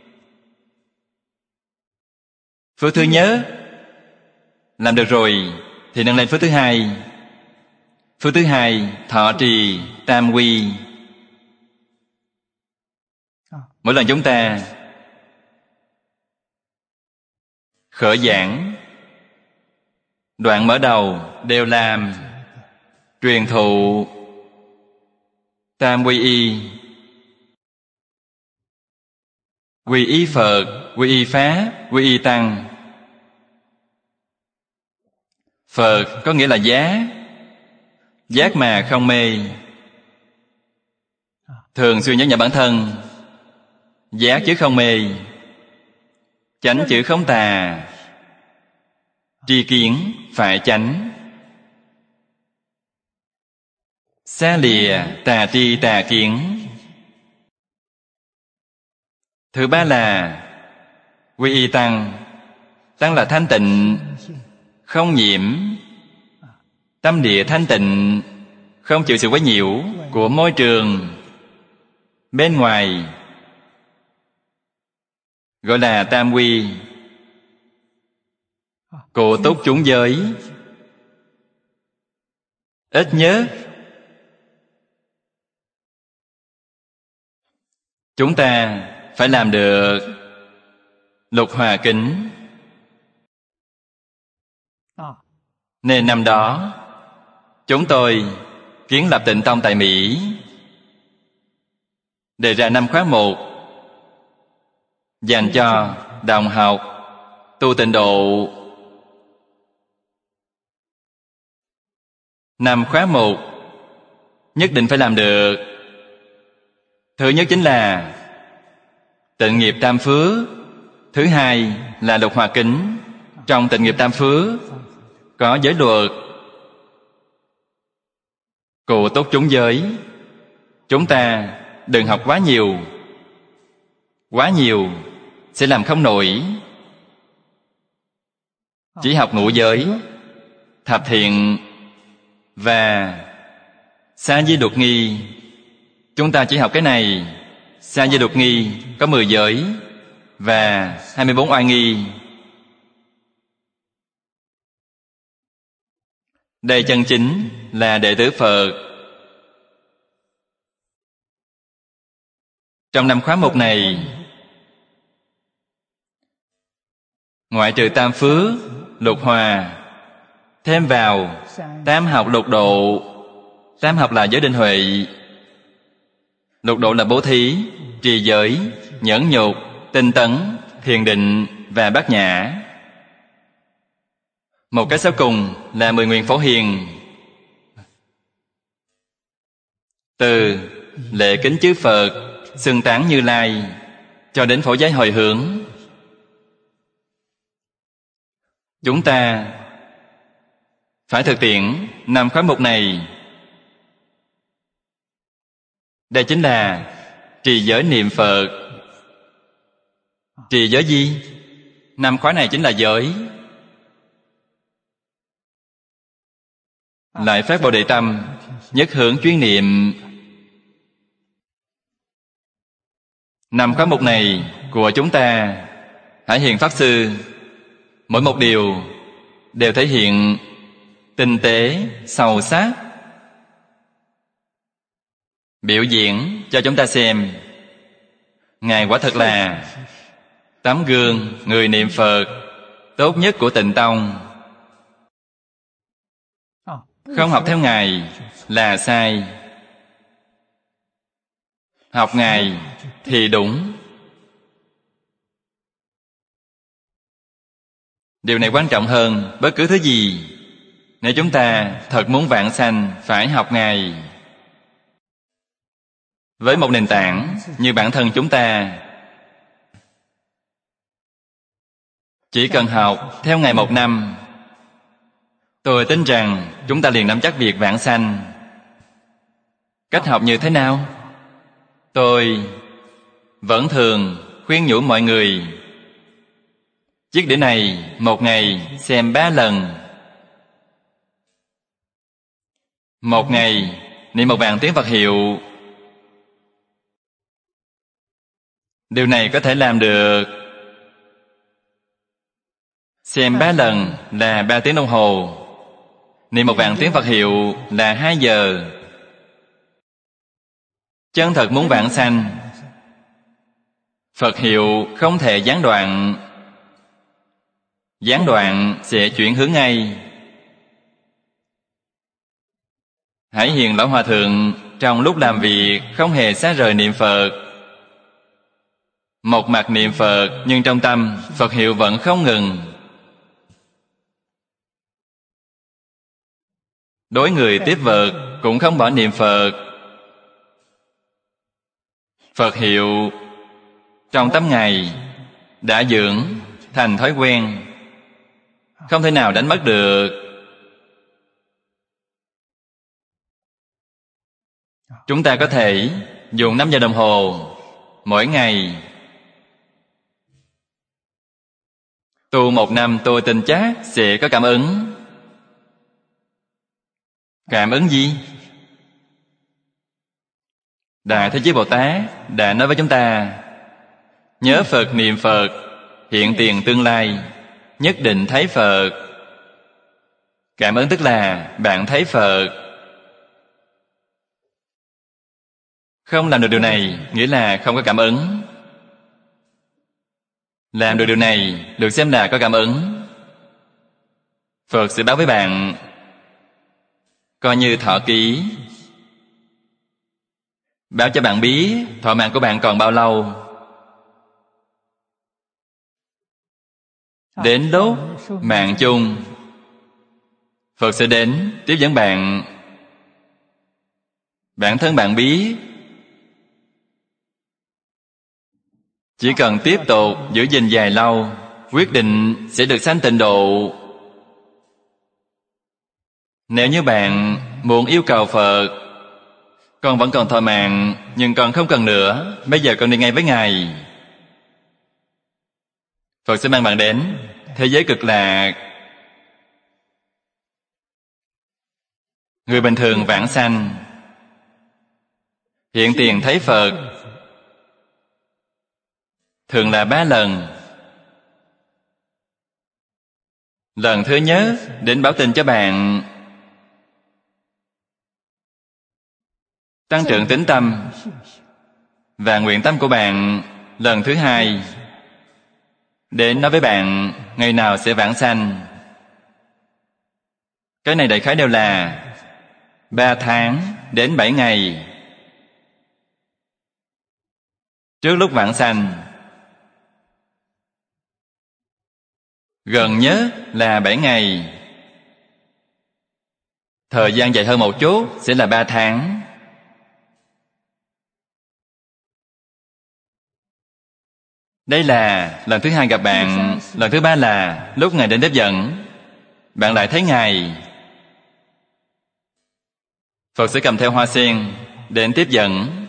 Phước thứ nhất làm được rồi thì nâng lên phước thứ hai. Phước thứ hai thọ trì tam quy. Mỗi lần chúng ta khởi giảng, đoạn mở đầu đều làm truyền thụ tam quy y, Quy y Phật, quy y Pháp, quy y Tăng. Phật có nghĩa là giác, giác mà không mê. Thường xuyên nhắc nhở bản thân, giác chứ không mê, chánh chứ không tà, tri kiến phải chánh, xa lìa tà tri tà kiến. Thứ ba là quy y Tăng. Tăng là thanh tịnh, không nhiễm, tâm địa thanh tịnh, không chịu sự quấy nhiễu của môi trường bên ngoài, gọi là tam quy. Cụ túc chúng giới, ít nhất chúng ta phải làm được lục hòa kính. Nên năm đó chúng tôi kiến lập Tịnh Tông tại Mỹ, đề ra năm khóa một dành cho đồng học tu tịnh độ. Năm khóa một nhất định phải làm được. Thứ nhất chính là tịnh nghiệp tam phước. Thứ hai là lục hòa kính. Trong tịnh nghiệp tam phước có giới luật, cụ túc chúng giới. Chúng ta đừng học quá nhiều, quá nhiều sẽ làm không nổi. Chỉ học ngũ giới, thập thiện và sa di đột nghi. Chúng ta chỉ học cái này. Sa di đột nghi có mười giới và hai mươi bốn oai nghi. Đây chân chính là đệ tử Phật. Trong năm khóa một này, ngoại trừ tam phước, lục hòa, thêm vào tam học lục độ. Tam học là giới định huệ, lục độ là bố thí, trì giới, nhẫn nhục, tinh tấn, thiền định và bát nhã. Một cái sau cùng là mười nguyện phổ hiền. Từ lễ kính chư Phật, xưng tán Như Lai cho đến phổ giới hồi hướng, chúng ta phải thực tiễn năm khóa mục này. Đây chính là trì giới niệm Phật. Trì giới gì? Năm khóa này chính là giới. Lại phát Bồ Đề tâm, nhất hướng chuyên niệm. Năm khóa mục này của chúng ta, Hải Hiền Pháp Sư, mỗi một điều đều thể hiện tinh tế, sâu sắc, biểu diễn cho chúng ta xem. Ngài quả thật là tấm gương người niệm Phật tốt nhất của Tịnh Tông. Không học theo Ngài là sai, học Ngài thì đúng. Điều này quan trọng hơn bất cứ thứ gì. Nếu chúng ta thật muốn vãng sanh, phải học Ngài. Với một nền tảng như bản thân chúng ta, chỉ cần học theo Ngài một năm, tôi tin rằng chúng ta liền nắm chắc việc vãng sanh. Cách học như thế nào? Tôi vẫn thường khuyên nhủ mọi người, chiếc đĩa này một ngày xem ba lần. Một ngày niệm một vạn tiếng Phật hiệu. Điều này có thể làm được. Xem ba lần là ba tiếng đồng hồ. Niệm một vạn tiếng Phật hiệu là hai giờ. Chân thật muốn vãng sanh, Phật hiệu không thể gián đoạn. Gián đoạn sẽ chuyển hướng ngay. Hải Hiền Lão Hòa Thượng trong lúc làm việc không hề xa rời niệm Phật. Một mặt niệm Phật, nhưng trong tâm Phật hiệu vẫn không ngừng. Đối người tiếp vật cũng không bỏ niệm Phật. Phật hiệu trong tâm Ngài đã dưỡng thành thói quen, không thể nào đánh mất được. Chúng ta có thể dùng năm giờ đồng hồ mỗi ngày. Tu một năm tôi tin chắc sẽ có cảm ứng. Cảm ứng gì? Đại Thế Chí Bồ Tát đã nói với chúng ta: nhớ Phật niệm Phật, hiện tiền tương lai nhất định thấy Phật. Cảm ứng tức là bạn thấy Phật. Không làm được điều này nghĩa là không có cảm ứng. Làm được điều này được xem là có cảm ứng. Phật sẽ báo với bạn, coi như thọ ký, báo cho bạn biết thọ mạng của bạn còn bao lâu. Đến lúc mạng chung, Phật sẽ đến tiếp dẫn bạn. Bản thân bạn biết, chỉ cần tiếp tục giữ gìn dài lâu, quyết định sẽ được sanh tịnh độ. Nếu như bạn muốn yêu cầu Phật, con vẫn còn thọ mạng, nhưng con không cần nữa, bây giờ con đi ngay với Ngài, Phật sẽ mang bạn đến thế giới cực lạc. Người bình thường vãng sanh, hiện tiền thấy Phật thường là ba lần. Lần thứ nhất đến báo tin cho bạn, tăng trưởng tín tâm và nguyện tâm của bạn. Lần thứ hai đến nói với bạn ngày nào sẽ vãng sanh. Cái này đại khái đều là ba tháng đến bảy ngày trước lúc vãng sanh. Gần nhất là bảy ngày. Thời gian dài hơn một chút sẽ là ba tháng. Đây là lần thứ hai gặp bạn. Lần thứ ba là lúc Ngài đến tiếp dẫn, bạn lại thấy Ngài. Phật sẽ cầm theo hoa sen đến tiếp dẫn.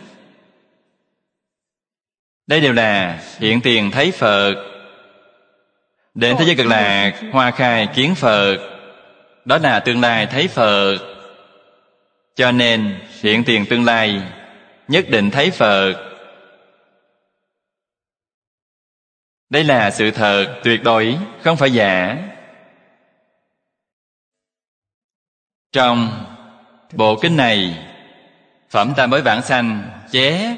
Đây đều là hiện tiền thấy Phật. Đến thế giới cực lạc, hoa khai kiến Phật, đó là tương lai thấy Phật. Cho nên hiện tiền tương lai nhất định thấy Phật. Đây là sự thật tuyệt đối, không phải giả. Trong bộ kinh này, Phẩm Tam Bối Vãng Sanh chép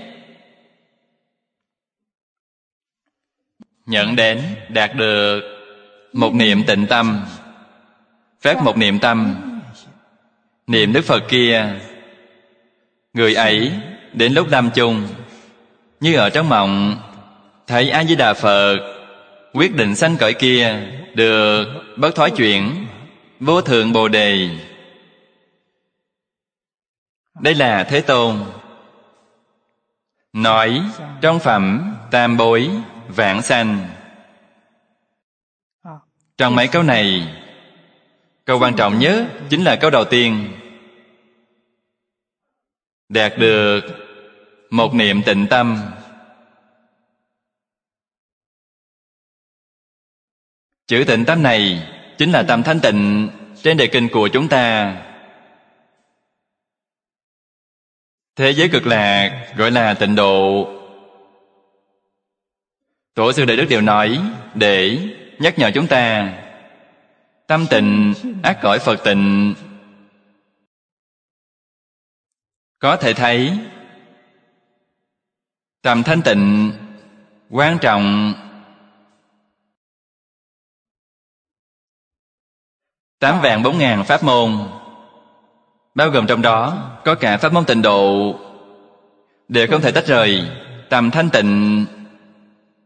nhận đến đạt được một niệm tịnh tâm, phát một niệm tâm, niệm Đức Phật kia. Người ấy đến lúc lâm chung, như ở trong mộng, thấy A Di Đà Phật, quyết định sanh cõi kia, được bất thoái chuyển, vô thượng Bồ Đề. Đây là Thế Tôn nói trong Phẩm Tam Bối Vãng Sanh. Trong mấy câu này, câu quan trọng nhất chính là câu đầu tiên: đạt được một niệm tịnh tâm. Chữ tịnh tâm này chính là tâm thanh tịnh trên đề kinh của chúng ta. Thế giới cực lạc gọi là tịnh độ. Tổ sư Đại Đức đều nói để nhắc nhở chúng ta: tâm tịnh ắt cõi Phật tịnh. Có thể thấy tâm thanh tịnh quan trọng. Tám vạn bốn ngàn pháp môn, bao gồm trong đó có cả pháp môn tịnh độ, đều không thể tách rời tâm thanh tịnh.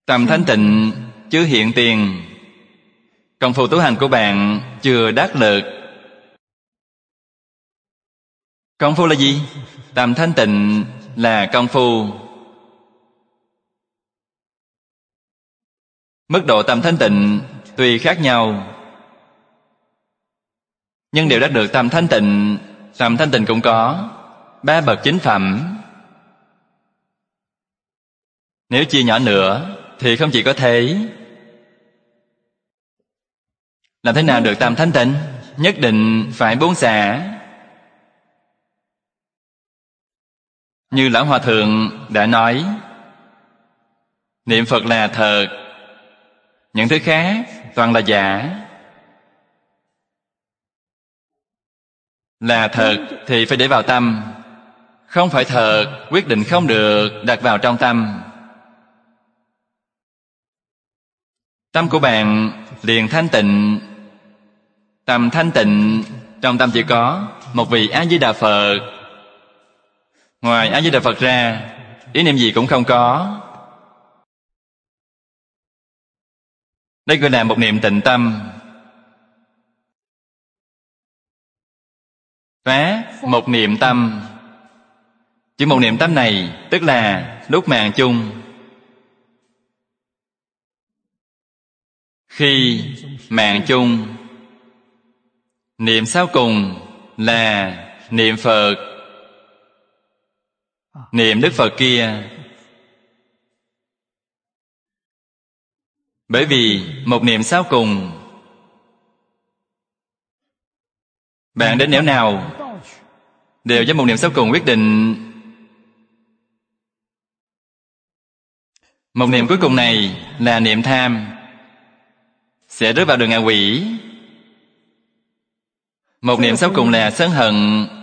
Tâm thanh tịnh chưa hiện tiền, công phu tu hành của bạn chưa đắc lực. Công phu là gì? Tâm thanh tịnh là công phu. Mức độ tâm thanh tịnh tuy khác nhau, nhưng đều đắc được tâm thanh tịnh. Tâm thanh tịnh cũng có ba bậc chính phẩm. Nếu chia nhỏ nữa thì không chỉ có thế. Làm thế nào được tâm thanh tịnh? Nhất định phải buông xả. Như Lão Hòa Thượng đã nói, niệm Phật là thật, những thứ khác toàn là giả. Là thật thì phải để vào tâm, không phải thật quyết định không được đặt vào trong tâm. Tâm của bạn liền thanh tịnh. Tâm thanh tịnh, trong tâm chỉ có một vị A-di-đà Phật. Ngoài A-di-đà Phật ra, ý niệm gì cũng không có. Đây gọi là một niệm tịnh tâm. Phá một niệm tâm. Chỉ một niệm tâm này tức là lúc mạng chung. Khi mạng chung, niệm sau cùng là niệm Phật. Niệm Đức Phật kia. Bởi vì một niệm sau cùng, bạn đến nẻo nào đều do một niệm sau cùng quyết định. Một niệm cuối cùng này là niệm tham, sẽ rớt vào đường ngạ quỷ. Một niệm sau cùng là sân hận,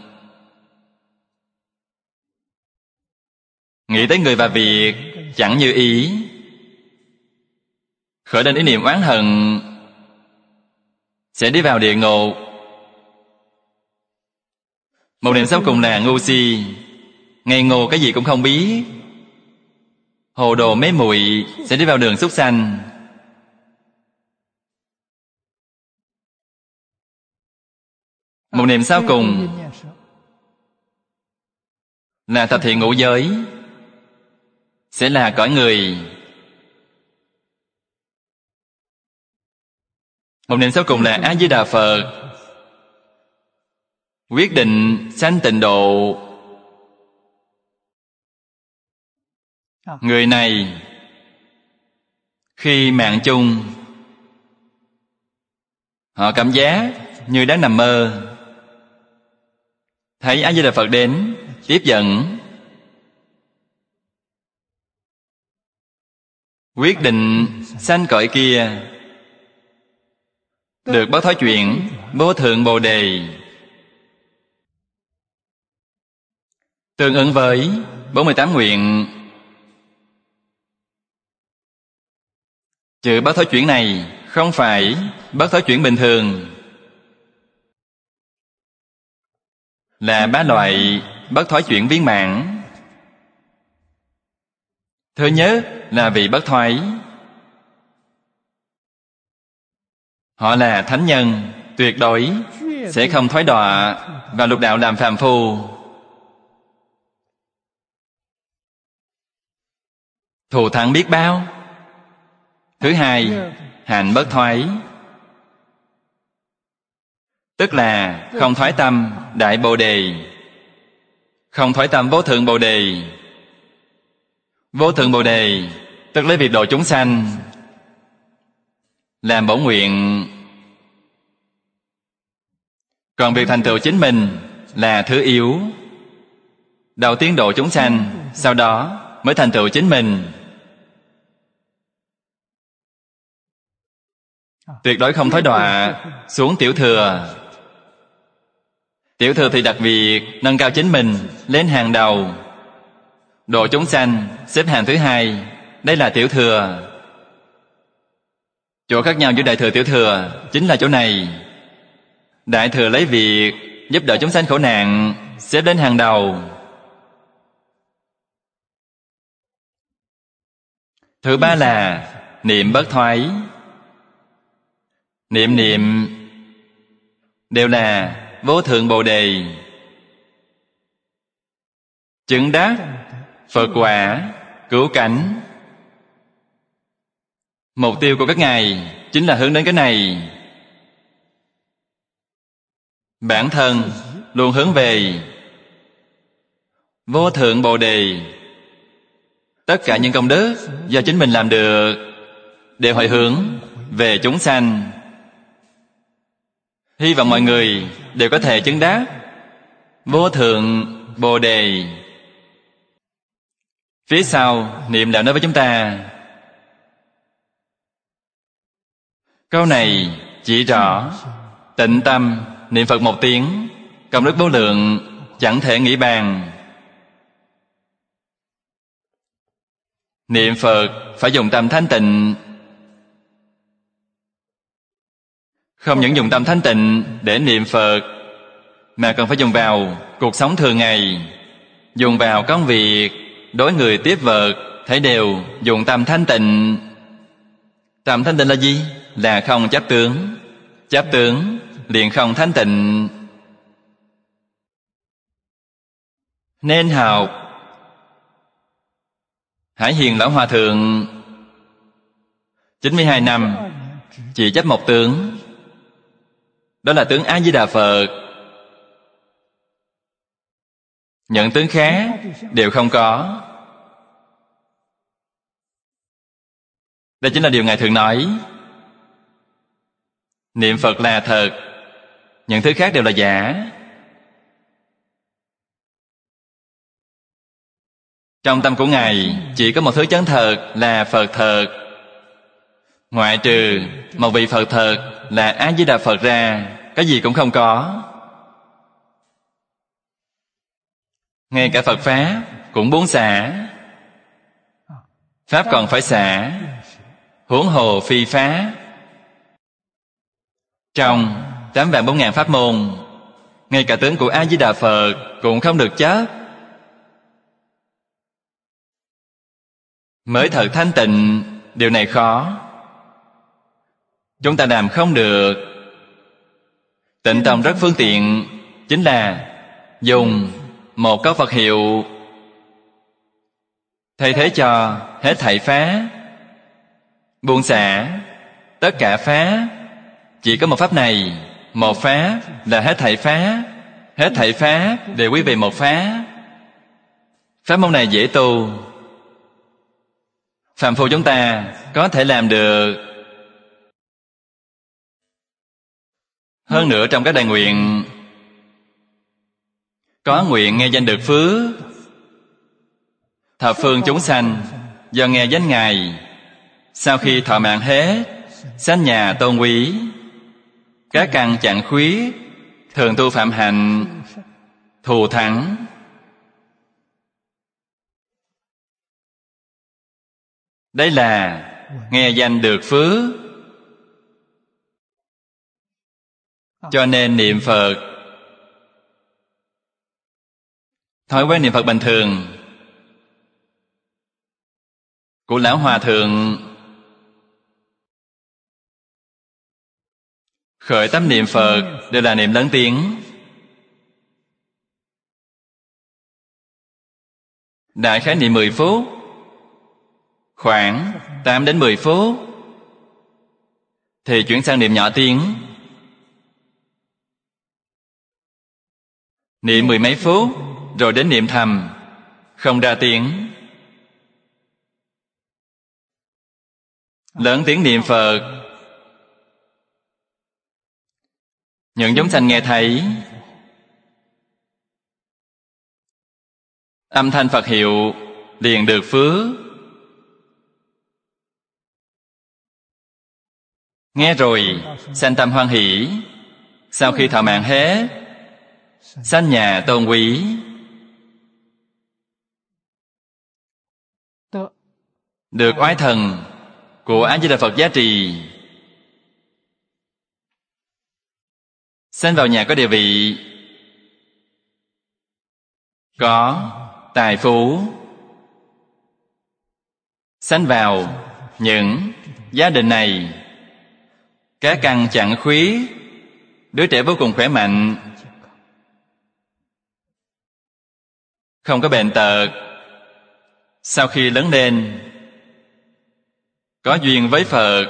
nghĩ tới người và việc chẳng như ý, khởi lên ý niệm oán hận, sẽ đi vào địa ngục. Một niệm sau cùng là ngu si, ngây ngô cái gì cũng không biết, hồ đồ mê muội, sẽ đi vào đường súc sanh. Một niệm sau cùng là thập thiện ngũ giới, sẽ là cõi người. Một niệm sau cùng là A-di-đà Phật, quyết định sanh tịnh độ. Người này khi mạng chung, họ cảm giác như đang nằm mơ, thấy A-di-đà Phật đến tiếp dẫn, quyết định sanh cõi kia, được báo thoái chuyển vô thượng bồ đề. Tương ứng với bốn mươi tám nguyện. Chữ báo thoái chuyển này không phải báo thoái chuyển bình thường, là ba loại bất thoái chuyển viên mãn. Thứ nhất là vị bất thoái. Họ là thánh nhân, tuyệt đối sẽ không thoái đọa vào lục đạo làm phàm phu. Thù thắng biết bao. Thứ hai, hạnh bất thoái, tức là không thoái tâm đại bồ đề, không thoái tâm vô thượng bồ đề. Vô thượng bồ đề tức lấy việc độ chúng sanh làm bổn nguyện, còn việc thành tựu chính mình là thứ yếu. Đầu tiên độ chúng sanh, sau đó mới thành tựu chính mình. Tuyệt đối không thoái đọa xuống tiểu thừa. Tiểu thừa thì đặc biệt nâng cao chính mình lên hàng đầu, độ chúng sanh xếp hàng thứ hai. Đây là tiểu thừa. Chỗ khác nhau giữa đại thừa tiểu thừa chính là chỗ này. Đại thừa lấy việc giúp đỡ chúng sanh khổ nạn xếp lên hàng đầu. Thứ ba là niệm bất thoái. Niệm niệm đều là vô thượng Bồ Đề, chứng đắc Phật quả, cứu cánh. Mục tiêu của các ngài chính là hướng đến cái này. Bản thân luôn hướng về vô thượng Bồ Đề. Tất cả những công đức do chính mình làm được đều hồi hướng về chúng sanh. Hy vọng mọi người đều có thể chứng đắc vô thượng Bồ Đề. Phía sau niệm đạo nói với chúng ta, câu này chỉ rõ tịnh tâm niệm Phật một tiếng, công đức vô lượng chẳng thể nghĩ bàn. Niệm Phật phải dùng tâm thanh tịnh. Không những dùng tâm thanh tịnh để niệm Phật, mà còn phải dùng vào cuộc sống thường ngày, dùng vào công việc, đối người tiếp vật, thấy đều dùng tâm thanh tịnh. Tâm thanh tịnh là gì? Là không chấp tướng. Chấp tướng liền không thanh tịnh. Nên học Hải Hiền Lão Hòa Thượng chín mươi hai năm chỉ chấp một tướng, đó là tướng A-di-đà Phật. Những tướng khác đều không có. Đây chính là điều Ngài thường nói, niệm Phật là thật, những thứ khác đều là giả. Trong tâm của Ngài chỉ có một thứ chân thật là Phật thật. Ngoại trừ một vị Phật thật là A-di-đà Phật ra, cái gì cũng không có. Ngay cả Phật Pháp cũng muốn xả. Pháp còn phải xả, huống hồ phi Pháp. Trong tám vạn bốn ngàn pháp môn, ngay cả tướng của A-di-đà Phật cũng không được chấp, mới thật thanh tịnh. Điều này khó, chúng ta làm không được. Tịnh tông rất phương tiện, chính là dùng một câu Phật hiệu thay thế cho hết thảy pháp, buông xả tất cả pháp. Chỉ có một pháp này, một pháp là hết thảy pháp, hết thảy pháp đều quy về một pháp. Pháp môn này dễ tu, phàm phu chúng ta có thể làm được. Hơn nữa trong các đại nguyện có nguyện nghe danh được phước. Thập phương chúng sanh do nghe danh Ngài, sau khi thọ mạng hết, sanh nhà tôn quý. Các căn chẳng khuyết, thường tu phạm hạnh, thù thắng. Đây là nghe danh được phước. Cho nên niệm Phật, thói quen niệm Phật bình thường của Lão Hòa Thượng, khởi tâm niệm Phật đều là niệm lớn tiếng. Đại khái niệm mười phút, khoảng tám đến mười phút, thì chuyển sang niệm nhỏ tiếng. Niệm mười mấy phút, rồi đến niệm thầm, không ra tiếng. Lớn tiếng niệm Phật, những chúng sanh nghe thấy âm thanh Phật hiệu liền được phước. Nghe rồi sanh tâm hoan hỷ, sau khi thọ mạng hết, sanh nhà tôn quý. Được oai thần của A-di-đà Phật giá trì, sanh vào nhà có địa vị, có tài phú, sanh vào những gia đình này, các căn chặn khuyết, đứa trẻ vô cùng khỏe mạnh, không có bệnh tật. Sau khi lớn lên, có duyên với Phật,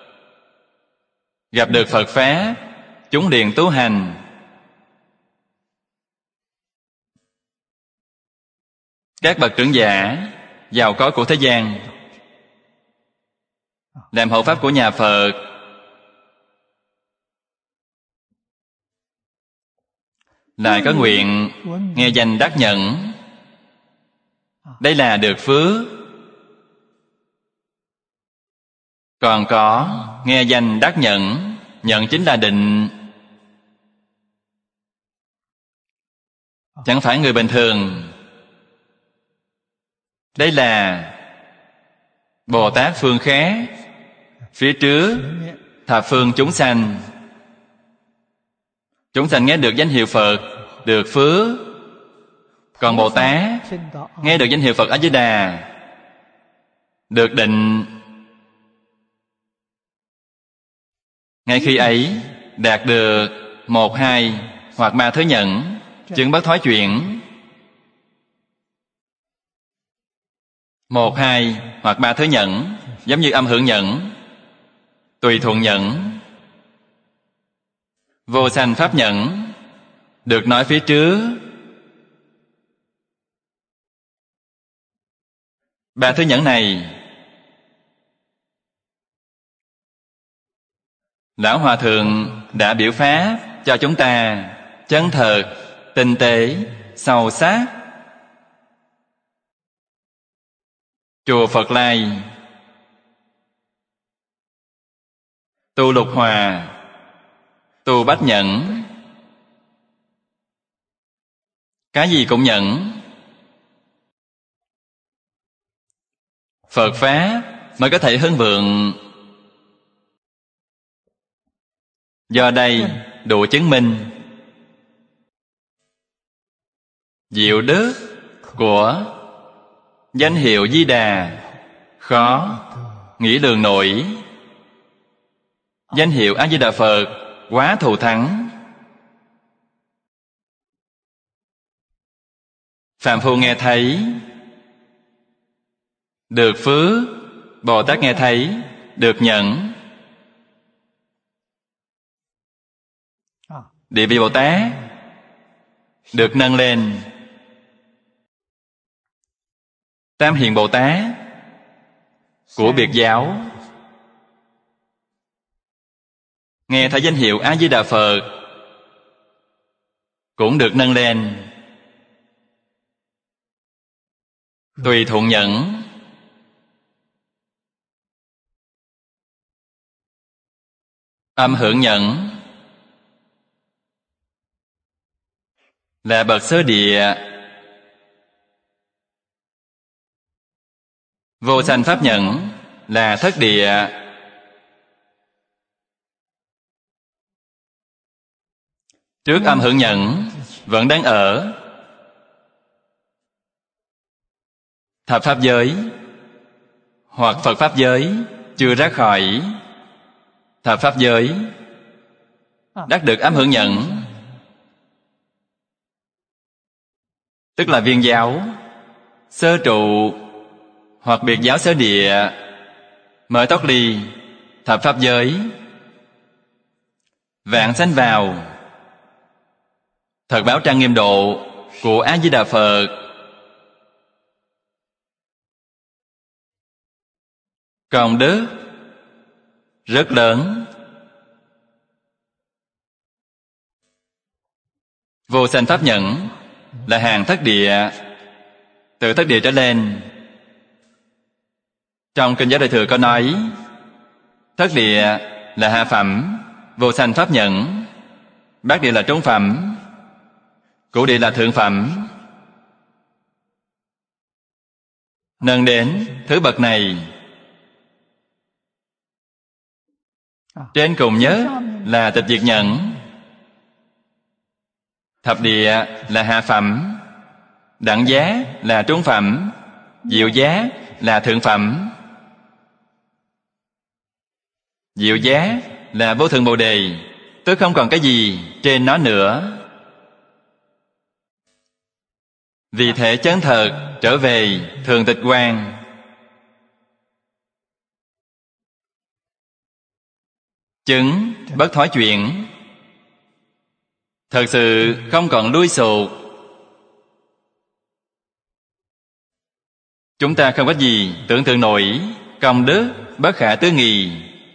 gặp được Phật Pháp, chúng liền tu hành. Các bậc trưởng giả giàu có của thế gian, làm hộ pháp của nhà Phật, lại có nguyện nghe danh đắc nhẫn. Đây là được phước. Còn có nghe danh đắc nhẫn, nhận chính là định. Chẳng phải người bình thường. Đây là Bồ Tát phương khác. Phía trước thập phương chúng sanh, chúng sanh nghe được danh hiệu Phật, được phước. Còn Bồ Tát nghe được danh hiệu Phật A-di-đà, được định. Ngay khi ấy đạt được một, hai hoặc ba thứ nhẫn, chứng bất thoái chuyển. Một, hai hoặc ba thứ nhẫn, giống như âm hưởng nhẫn, tùy thuận nhẫn, vô sanh pháp nhẫn, được nói phía trước. Ba thứ nhẫn này, Lão Hòa Thượng đã biểu pháp cho chúng ta chân thật, tinh tế, sâu sắc. Chùa Phật Lai tu lục hòa, tu bách nhẫn, cái gì cũng nhẫn. Phật Pháp mới có thể hưng vượng. Do đây đủ chứng minh diệu đức của danh hiệu Di Đà khó nghĩ lường nổi. Danh hiệu A Di Đà Phật quá thù thắng. Phàm phu nghe thấy được phước, Bồ Tát nghe thấy được nhẫn. Địa vị Bồ Tát được nâng lên. Tam Hiền Bồ Tát của biệt giáo nghe thấy danh hiệu A Di Đà Phật cũng được nâng lên. Tùy thuận nhẫn, âm hưởng nhẫn là bậc sơ địa. Vô sanh pháp nhẫn là thất địa. Trước âm hưởng nhẫn vẫn đang ở thập pháp giới hoặc Phật pháp giới, chưa ra khỏi thập pháp giới, đắc được âm hưởng nhẫn, tức là viên giáo sơ trụ hoặc biệt giáo sơ địa, mới thoát ly thập pháp giới. Vạn sanh vào thật báo trang nghiêm độ của A Di Đà Phật. Công đức rất lớn. Vô sanh pháp nhẫn là hàng thất địa, từ thất địa trở lên. Trong Kinh Giáo Đại Thừa có nói thất địa là hạ phẩm, vô sanh pháp nhẫn. Bát địa là trung phẩm, cửu địa là thượng phẩm. Nâng đến thứ bậc này, trên cùng nhất là tịch diệt nhẫn. Thập địa là hạ phẩm, đẳng giá là trung phẩm, diệu giá là thượng phẩm. Diệu giác là vô thượng Bồ Đề, tức không còn cái gì trên nó nữa. Vì thể chân thật trở về thường tịch quan. Chứng bất thói chuyển, thật sự không còn lui sụt. Chúng ta không có gì tưởng tượng nổi công đức bất khả tư nghị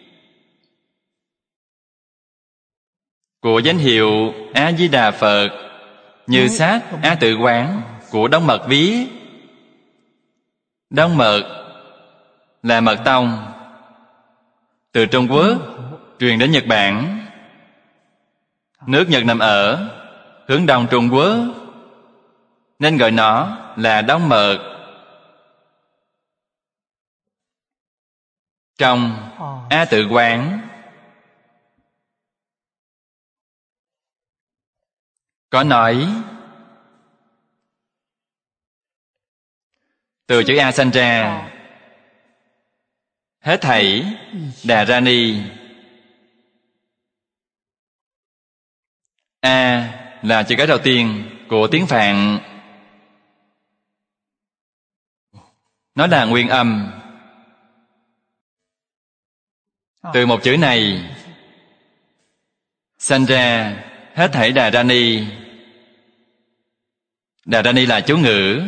của danh hiệu A Di Đà Phật, như sách A Tự Quán của Đông Mật viết. Đông Mật là mật tông từ Trung Quốc truyền đến Nhật Bản. Nước Nhật nằm ở hướng đông Trung Quốc, nên gọi nó là Đông Mật. Trong A Tự Quán có nói từ chữ A sanh ra hết thảy Đà Ra Ni. A là chữ cái đầu tiên của tiếng Phạn, nó là nguyên âm. Từ một chữ này sanh ra hết thảy Đà Ra Ni. Đà Ra Ni là chú ngữ.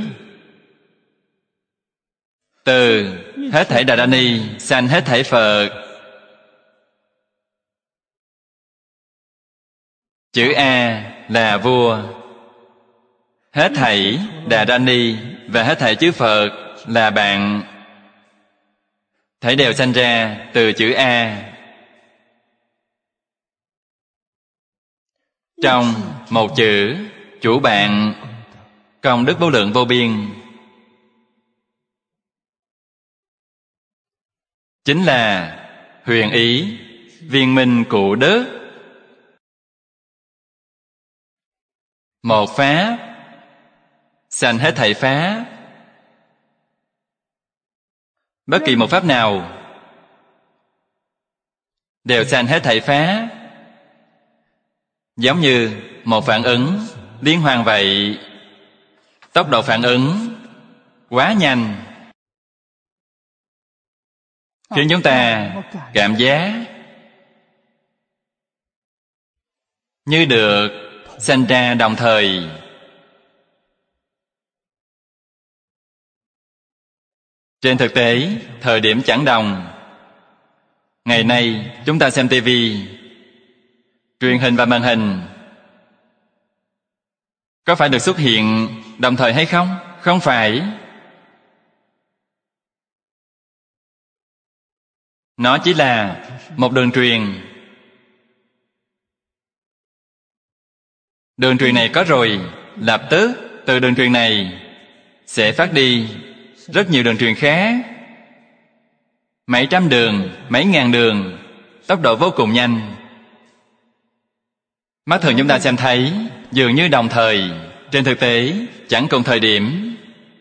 Từ hết thảy Đà Ra Ni sanh hết thảy Phật. Chữ A là vua. Hết thảy Đà Ra Ni và hết thảy chư Phật là bạn. Thảy đều sanh ra từ chữ A. Trong một chữ chủ bạn, công đức vô lượng vô biên, chính là huyền ý viên minh cụ đức. Một pháp sanh hết thảy pháp. Bất kỳ một pháp nào đều sanh hết thảy pháp. Giống như một phản ứng liên hoàn vậy. Tốc độ phản ứng quá nhanh, khiến chúng ta cảm giác như được sanh ra đồng thời. Trên thực tế, thời điểm chẳng đồng. Ngày nay chúng ta xem tivi, truyền hình và màn hình có phải được xuất hiện đồng thời hay không? Không phải. Nó chỉ là một đường truyền. Đường truyền này có rồi, lập tức từ đường truyền này sẽ phát đi rất nhiều đường truyền khác. Mấy trăm đường, mấy ngàn đường, tốc độ vô cùng nhanh. Mắt thường chúng ta xem thấy dường như đồng thời, trên thực tế chẳng cùng thời điểm.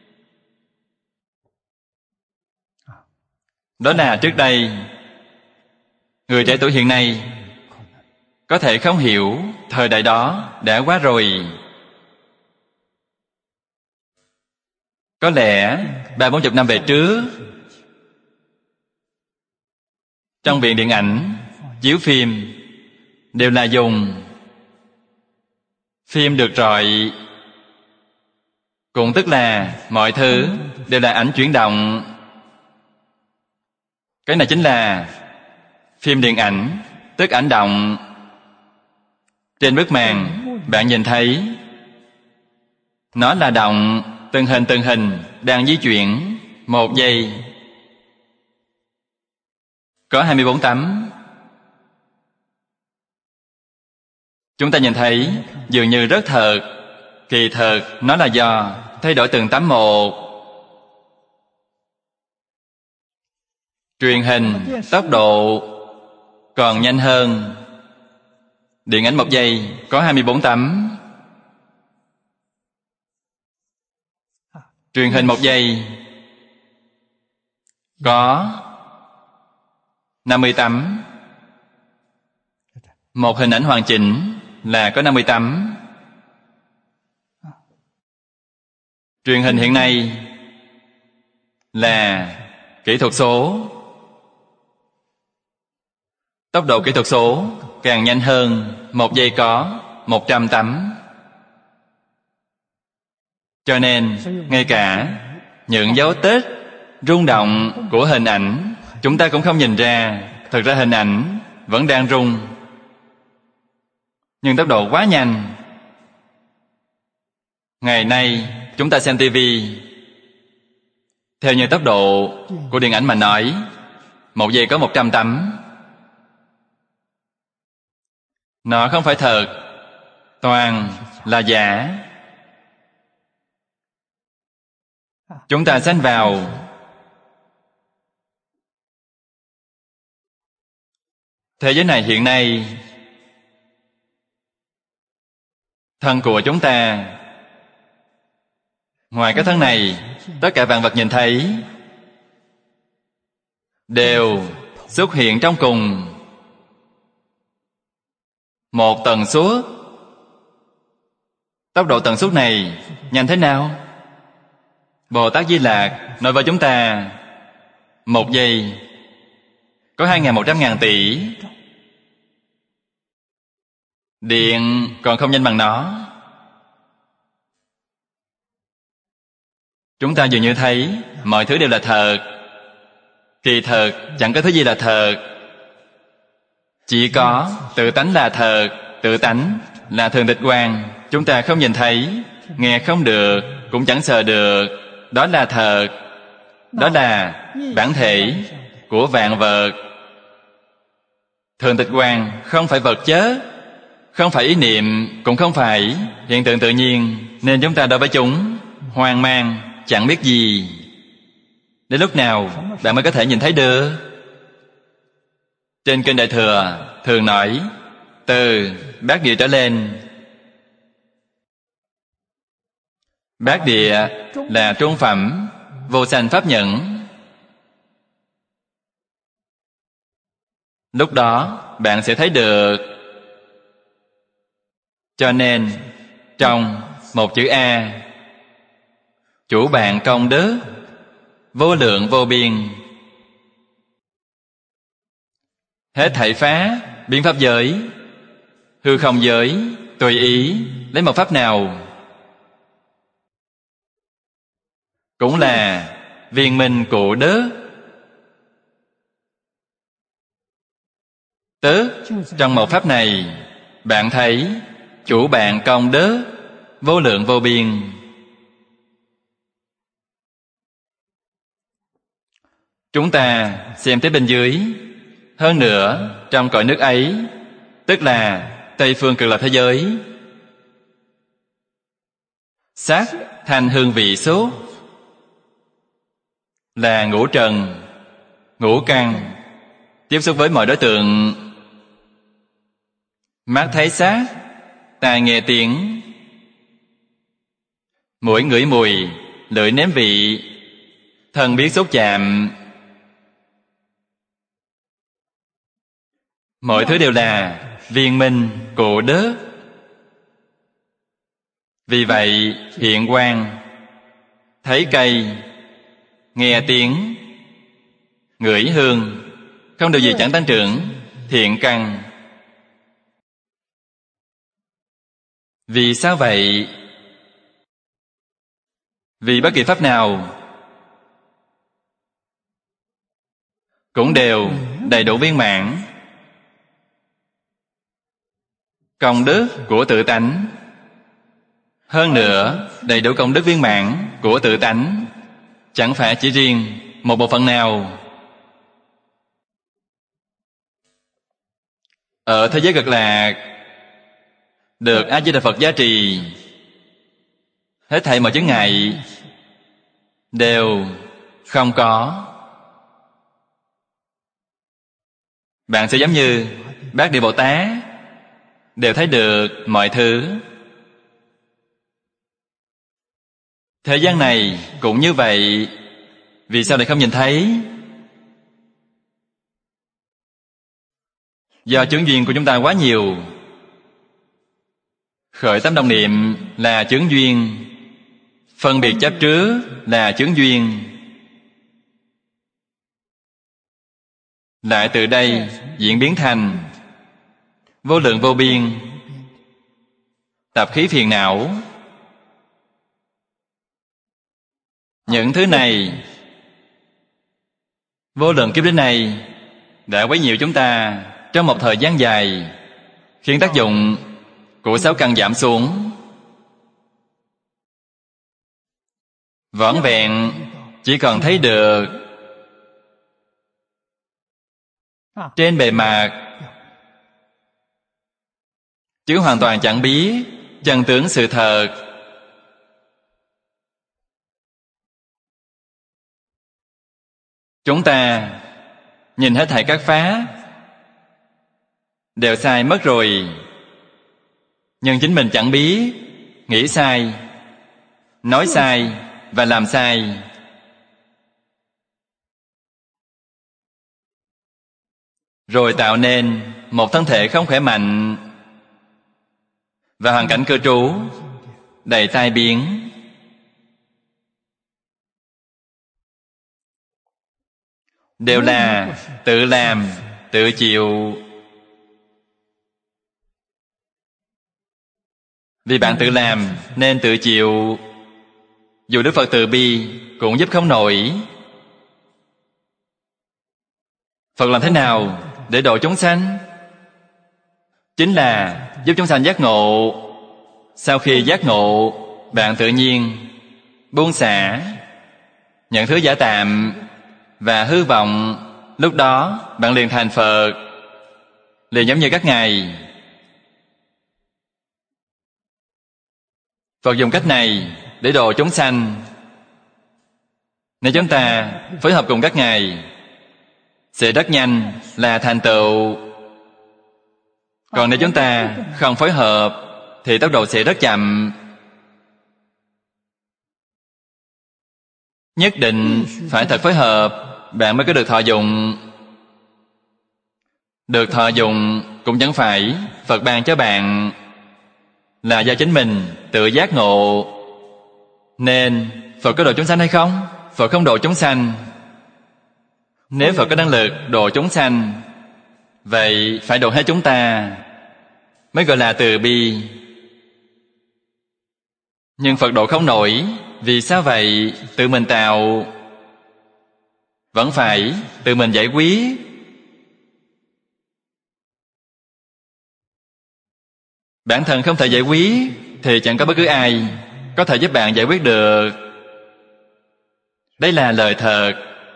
Đó là trước đây. Người trẻ tuổi hiện nay có thể không hiểu thời đại đó đã qua rồi. Có lẽ ba bốn chục năm về trước, trong viện điện ảnh chiếu phim đều là dùng phim được rọi, cũng tức là mọi thứ đều là ảnh chuyển động. Cái này chính là phim điện ảnh, tức ảnh động. Trên bức màn bạn nhìn thấy nó là động, từng hình từng hình đang di chuyển một giây. Có hai mươi bốn tấm. Chúng ta nhìn thấy dường như rất thật, kỳ thực nó là do thay đổi từng tấm một. Truyền hình tốc độ còn nhanh hơn. Điện ảnh một giây có hai mươi bốn tấm. Truyền hình một giây có năm mươi tấm. Một hình ảnh hoàn chỉnh là có năm mươi tấm. Truyền hình hiện nay là kỹ thuật số. Tốc độ kỹ thuật số càng nhanh hơn, một giây có một trăm tấm. Cho nên ngay cả những dấu tích rung động của hình ảnh chúng ta cũng không nhìn ra. Thực ra hình ảnh vẫn đang rung, nhưng tốc độ quá nhanh. Ngày nay chúng ta xem tivi, theo như tốc độ của điện ảnh mà nói, một giây có một trăm tấm. Nó không phải thật, toàn là giả. Chúng ta sanh vào thế giới này hiện nay, thân của chúng ta, ngoài cái thân này, tất cả vạn vật nhìn thấy đều xuất hiện trong cùng một tần suất. Tốc độ tần suất này nhanh thế nào? Bồ Tát Di Lạc nói với chúng ta, một giây có hai nghìn một trăm ngàn tỷ. Điện còn không nhanh bằng nó. Chúng ta dường như thấy mọi thứ đều là thật. Kỳ thật chẳng có thứ gì là thật. Chỉ có tự tánh là thật. Tự tánh là thường tịch quan. Chúng ta không nhìn thấy, nghe không được, cũng chẳng sờ được. Đó là thật. Đó là bản thể của vạn vật. Thường tịch quan không phải vật chất, không phải ý niệm, cũng không phải hiện tượng tự nhiên. Nên chúng ta đối với chúng hoang mang, chẳng biết gì. Đến lúc nào bạn mới có thể nhìn thấy được? Trên Kinh Đại Thừa thường nói, từ bát địa trở lên. Bát địa là trung phẩm, vô sanh pháp nhẫn. Lúc đó bạn sẽ thấy được. Cho nên trong một chữ A, chủ bạn công đức vô lượng vô biên. Hết thảy phá biến pháp giới, hư không giới, tùy ý lấy một pháp nào cũng là viên minh cụ đức. Tức trong một pháp này, bạn thấy chủ bạn công đức vô lượng vô biên. Chúng ta xem tới bên dưới. Hơn nữa, trong cõi nước ấy, tức là Tây phương cực lạc thế giới, sắc thanh hương vị xúc là ngũ trần, ngũ căn, tiếp xúc với mọi đối tượng. Mắt thấy sắc, tai nghe tiếng, mũi ngửi mùi, lưỡi nếm vị, thân biết xúc chạm. Mọi thứ đều là viên minh cụ đức. Vì vậy hiện quang, thấy cây, nghe tiếng, ngửi hương, không điều gì chẳng tăng trưởng thiện căn. Vì sao vậy? Vì bất kỳ pháp nào cũng đều đầy đủ viên mãn. Công đức của tự tánh. Hơn nữa, đầy đủ công đức viên mãn của tự tánh chẳng phải chỉ riêng một bộ phận nào. Ở thế giới Cực Lạc, được A Di Đà Phật gia trì, hết thảy mọi chướng ngại đều không có. Bạn sẽ giống như Bát Địa Bồ Tát, đều thấy được mọi thứ. Thế gian này cũng như vậy. Vì sao lại không nhìn thấy? Do chướng duyên của chúng ta quá nhiều. Khởi tâm động niệm là chướng duyên, phân biệt chấp trước là chướng duyên. Lại từ đây diễn biến thành vô lượng vô biên tập khí phiền não. Những thứ này vô lượng kiếp đến nay đã quấy nhiễu chúng ta trong một thời gian dài, khiến tác dụng của sáu căn giảm xuống. Vỏn vẹn chỉ còn thấy được trên bề mặt, chứ hoàn toàn chẳng biết chân tướng sự thật. Chúng ta nhìn hết thảy các pháp đều sai mất rồi, nhưng chính mình chẳng biết, nghĩ sai, nói sai và làm sai. Rồi tạo nên một thân thể không khỏe mạnh và hoàn cảnh cư trú đầy tai biến. Đều là tự làm, tự chịu. Vì bạn tự làm nên tự chịu. Dù Đức Phật từ bi cũng giúp không nổi. Phật làm thế nào để độ chúng sanh? Chính là giúp chúng sanh giác ngộ. Sau khi giác ngộ, bạn tự nhiên buông xả những thứ giả tạm và hư vọng. Lúc đó bạn liền thành Phật, liền giống như các ngài. Phật dùng cách này để độ chúng sanh. Nếu chúng ta phối hợp cùng các ngài sẽ rất nhanh là thành tựu. Còn nếu chúng ta không phối hợp thì tốc độ sẽ rất chậm. Nhất định phải thật phối hợp, bạn mới có được thọ dụng. Được thọ dụng cũng chẳng phải Phật ban cho bạn, là do chính mình tự giác ngộ. Nên Phật có độ chúng sanh hay không? Phật không độ chúng sanh. Nếu Phật có năng lực độ chúng sanh, vậy phải độ hết chúng ta, mới gọi là từ bi. Nhưng Phật độ không nổi. Vì sao vậy? Tự mình tạo, vẫn phải tự mình giải quyết. Bản thân không thể giải quyết thì chẳng có bất cứ ai có thể giúp bạn giải quyết được. Đây là lời thật.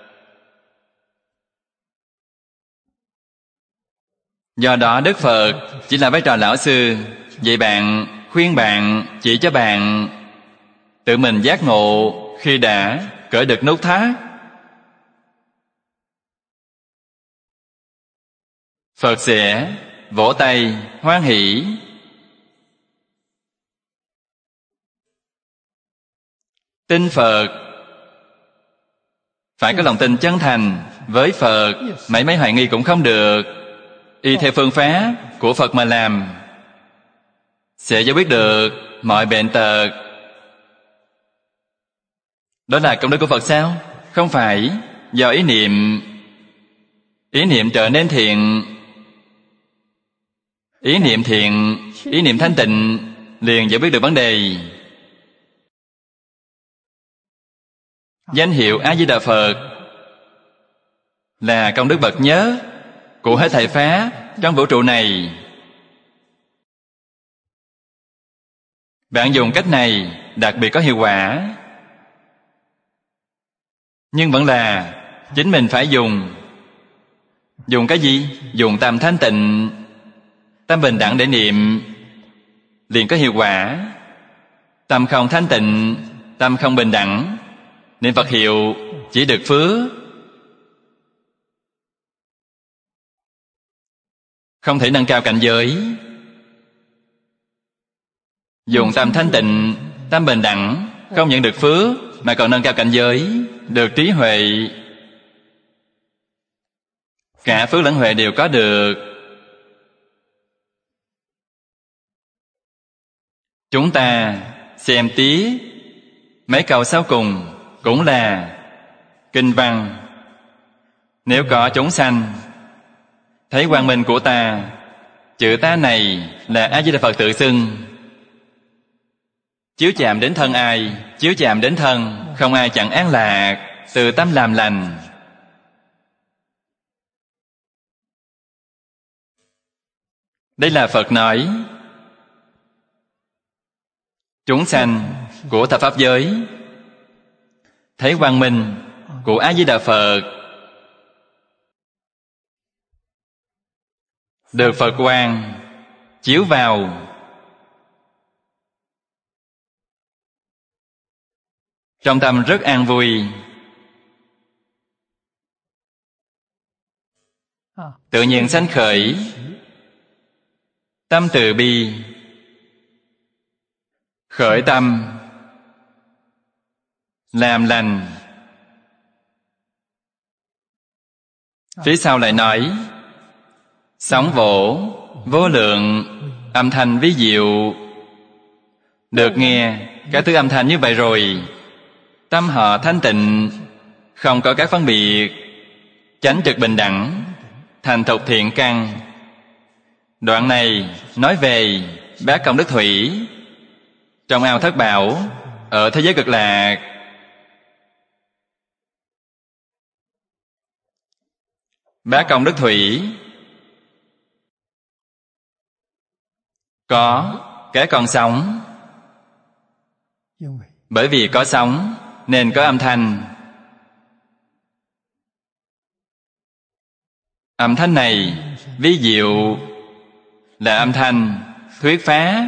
Do đó Đức Phật chỉ là vai trò lão sư, dạy bạn, khuyên bạn, chỉ cho bạn. Tự mình giác ngộ khi đã cởi được nút thắt. Phật sẽ vỗ tay hoan hỷ. Tin Phật, phải có lòng tin chân thành với Phật. Mấy mấy hoài nghi cũng không được. Y theo phương pháp của Phật mà làm, sẽ giải quyết được mọi bệnh tật. Đó là công đức của Phật sao? Không phải. Do ý niệm. Ý niệm trở nên thiện. Ý niệm thiện, ý niệm thanh tịnh liền giải quyết được vấn đề. Danh hiệu A Di Đà Phật là công đức bậc nhất của hết thảy pháp trong vũ trụ này. Bạn dùng cách này đặc biệt có hiệu quả. Nhưng vẫn là chính mình phải dùng. Dùng cái gì? Dùng tâm thanh tịnh, tâm bình đẳng để niệm, liền có hiệu quả. Tâm không thanh tịnh, tâm không bình đẳng, niệm Phật hiệu chỉ được phước, không thể nâng cao cảnh giới. Dùng tâm thanh tịnh, tâm bình đẳng, không nhận được phước mà còn nâng cao cảnh giới, được trí huệ. Cả phước lẫn huệ đều có được. Chúng ta xem tiếp mấy câu sau cùng cũng là kinh văn. Nếu có chúng sanh thấy quang minh của ta, chữ ta này là A Di Đà Phật tự xưng. Chiếu chạm đến thân ai, chiếu chạm đến thân, không ai chẳng an lạc, từ tâm làm lành. Đây là Phật nói. Chúng sanh của thập pháp giới thấy quang minh của A Di Đà Phật, được Phật quang chiếu vào, trong tâm rất an vui, tự nhiên sanh khởi tâm từ bi, khởi tâm làm lành. Phía sau lại nói sóng vỗ vô lượng, âm thanh ví diệu. Được nghe các thứ âm thanh như vậy rồi, tâm họ thanh tịnh, không có các phân biệt, chánh trực bình đẳng, thành thục thiện căn. Đoạn này nói về bát công đức thủy trong ao thất bảo ở thế giới Cực Lạc. Bát công đức thủy có cái con sóng. Bởi vì có sóng nên có âm thanh. Âm thanh này ví diệu, là âm thanh thuyết phá,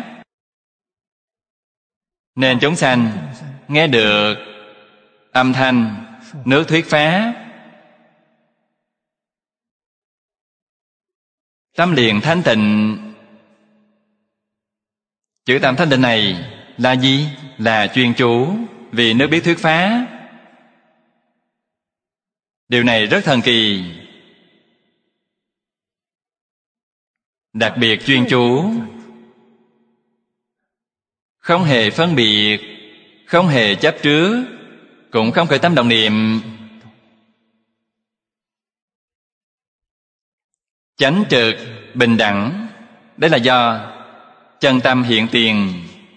nên chúng sanh nghe được âm thanh nước thuyết phá, tâm liền thanh tịnh. Chữ tâm thanh tịnh này là gì? Là chuyên chú vì nước biết thuyết phá. Điều này rất thần kỳ. Đặc biệt chuyên chú, không hề phân biệt, không hề chấp trước, cũng không khởi tâm động niệm. Chánh trực, bình đẳng. Đây là do chân tâm hiện tiền,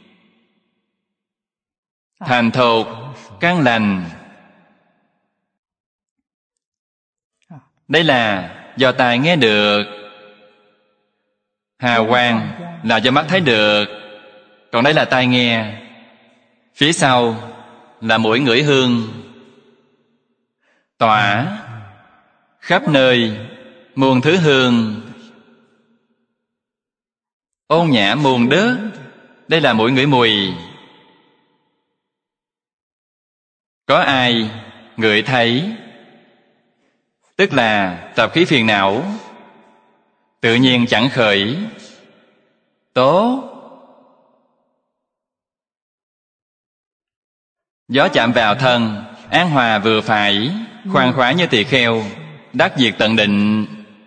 thành thục, căn lành. Đây là do tai nghe được, hào quang là do mắt thấy được, còn đây là tai nghe. Phía sau là mũi ngửi hương, tỏa khắp nơi muôn thứ hương, ôn nhã muôn đất. Đây là mũi ngửi mùi. Có ai ngửi thấy, tức là tập khí phiền não tự nhiên chẳng khởi. Tốt. Gió chạm vào thân, an hòa vừa phải, khoan khoái như tỳ kheo, đắc diệt tận định.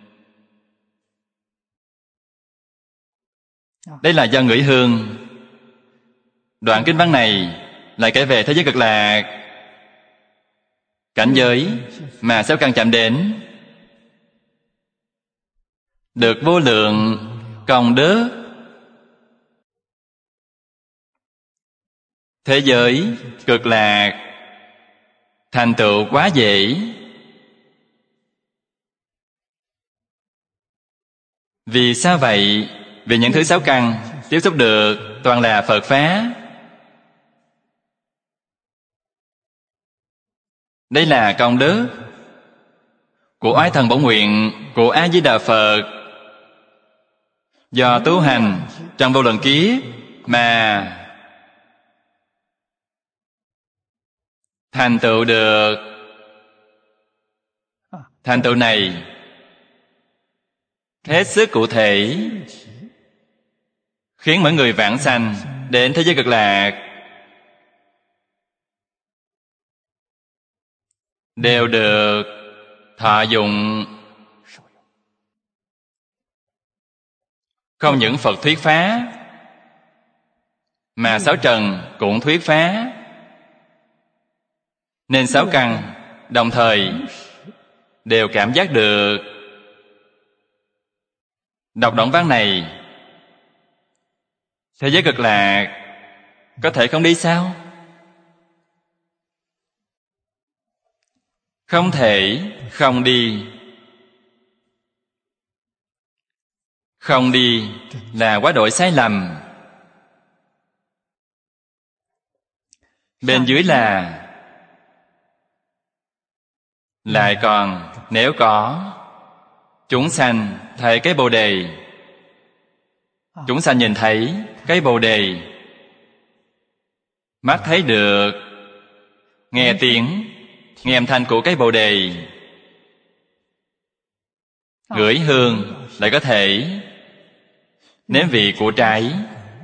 Đây là do ngửi hương. Đoạn kinh văn này lại kể về thế giới Cực Lạc, cảnh giới mà sáu căn chạm đến, được vô lượng công đức. Thế giới Cực Lạc thành tựu quá dễ. Vì sao vậy? Vì những thứ sáu căn tiếp xúc được toàn là Phật Pháp. Đây là công đức của oai thần bổn nguyện của A Di Đà Phật, do tu hành trong vô lượng kiếp mà thành tựu được. Thành tựu này hết sức cụ thể, khiến mọi người vãng sanh đến thế giới Cực Lạc đều được thọ dụng. Không những Phật thuyết phá, mà sáu trần cũng thuyết phá. Nên sáu căn đồng thời đều cảm giác được. Đọc đoạn văn này, thế giới cực lạc có thể không đi sao? Không thể không đi. Không đi là quá độ sai lầm. Bên dưới là lại còn nếu có chúng sanh thấy cái bồ đề. Chúng sanh nhìn thấy cái bồ đề, mắt thấy được, nghe tiếng, nghe âm thanh của cái bồ đề, ngửi hương lại có thể nếm vị của trái.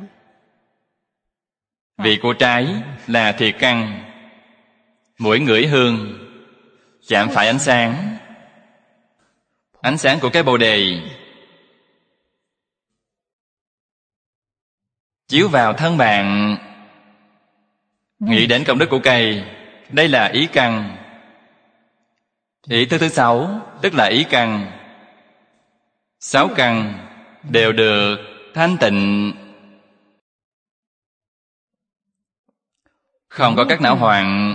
Vị của trái là thiệt căn. Mũi ngửi hương, chạm phải ánh sáng. Ánh sáng của cái bồ đề chiếu vào thân bạn, nghĩ đến công đức của cây. Đây là ý căn. Ý thứ thứ sáu tức là ý căn. Sáu căn đều được thanh tịnh, không có các não hoạn,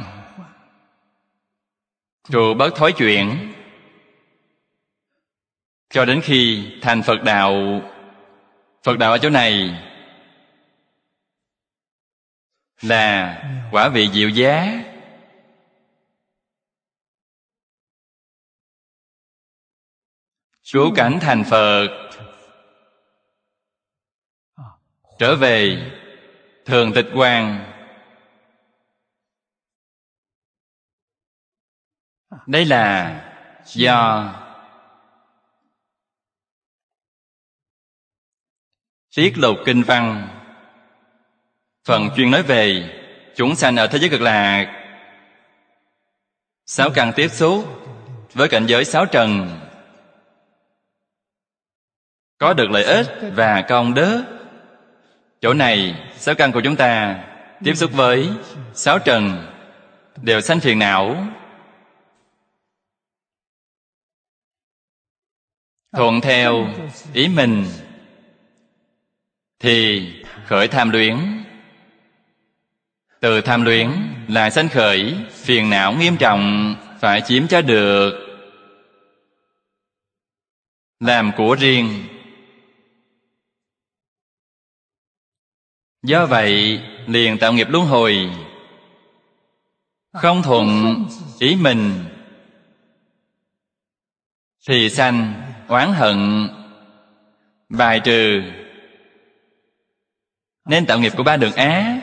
trụ bớt thói chuyển, cho đến khi thành Phật đạo. Phật đạo ở chỗ này là quả vị diệu giá. Cứu cảnh thành Phật, trở về thường tịch quan. Đây là do tiết lục kinh văn, phần chuyên nói về chúng sanh ở thế giới cực lạc. Sáu căn tiếp xúc với cảnh giới sáu trần, có được lợi ích và công đức. Chỗ này sáu căn của chúng ta tiếp xúc với sáu trần đều sanh phiền não. Thuận theo ý mình thì khởi tham luyến. Từ tham luyến là sanh khởi phiền não nghiêm trọng, phải chiếm cho được, làm của riêng. Do vậy liền tạo nghiệp luân hồi. Không thuận ý mình thì sanh oán hận, bài trừ, nên tạo nghiệp của ba đường ác.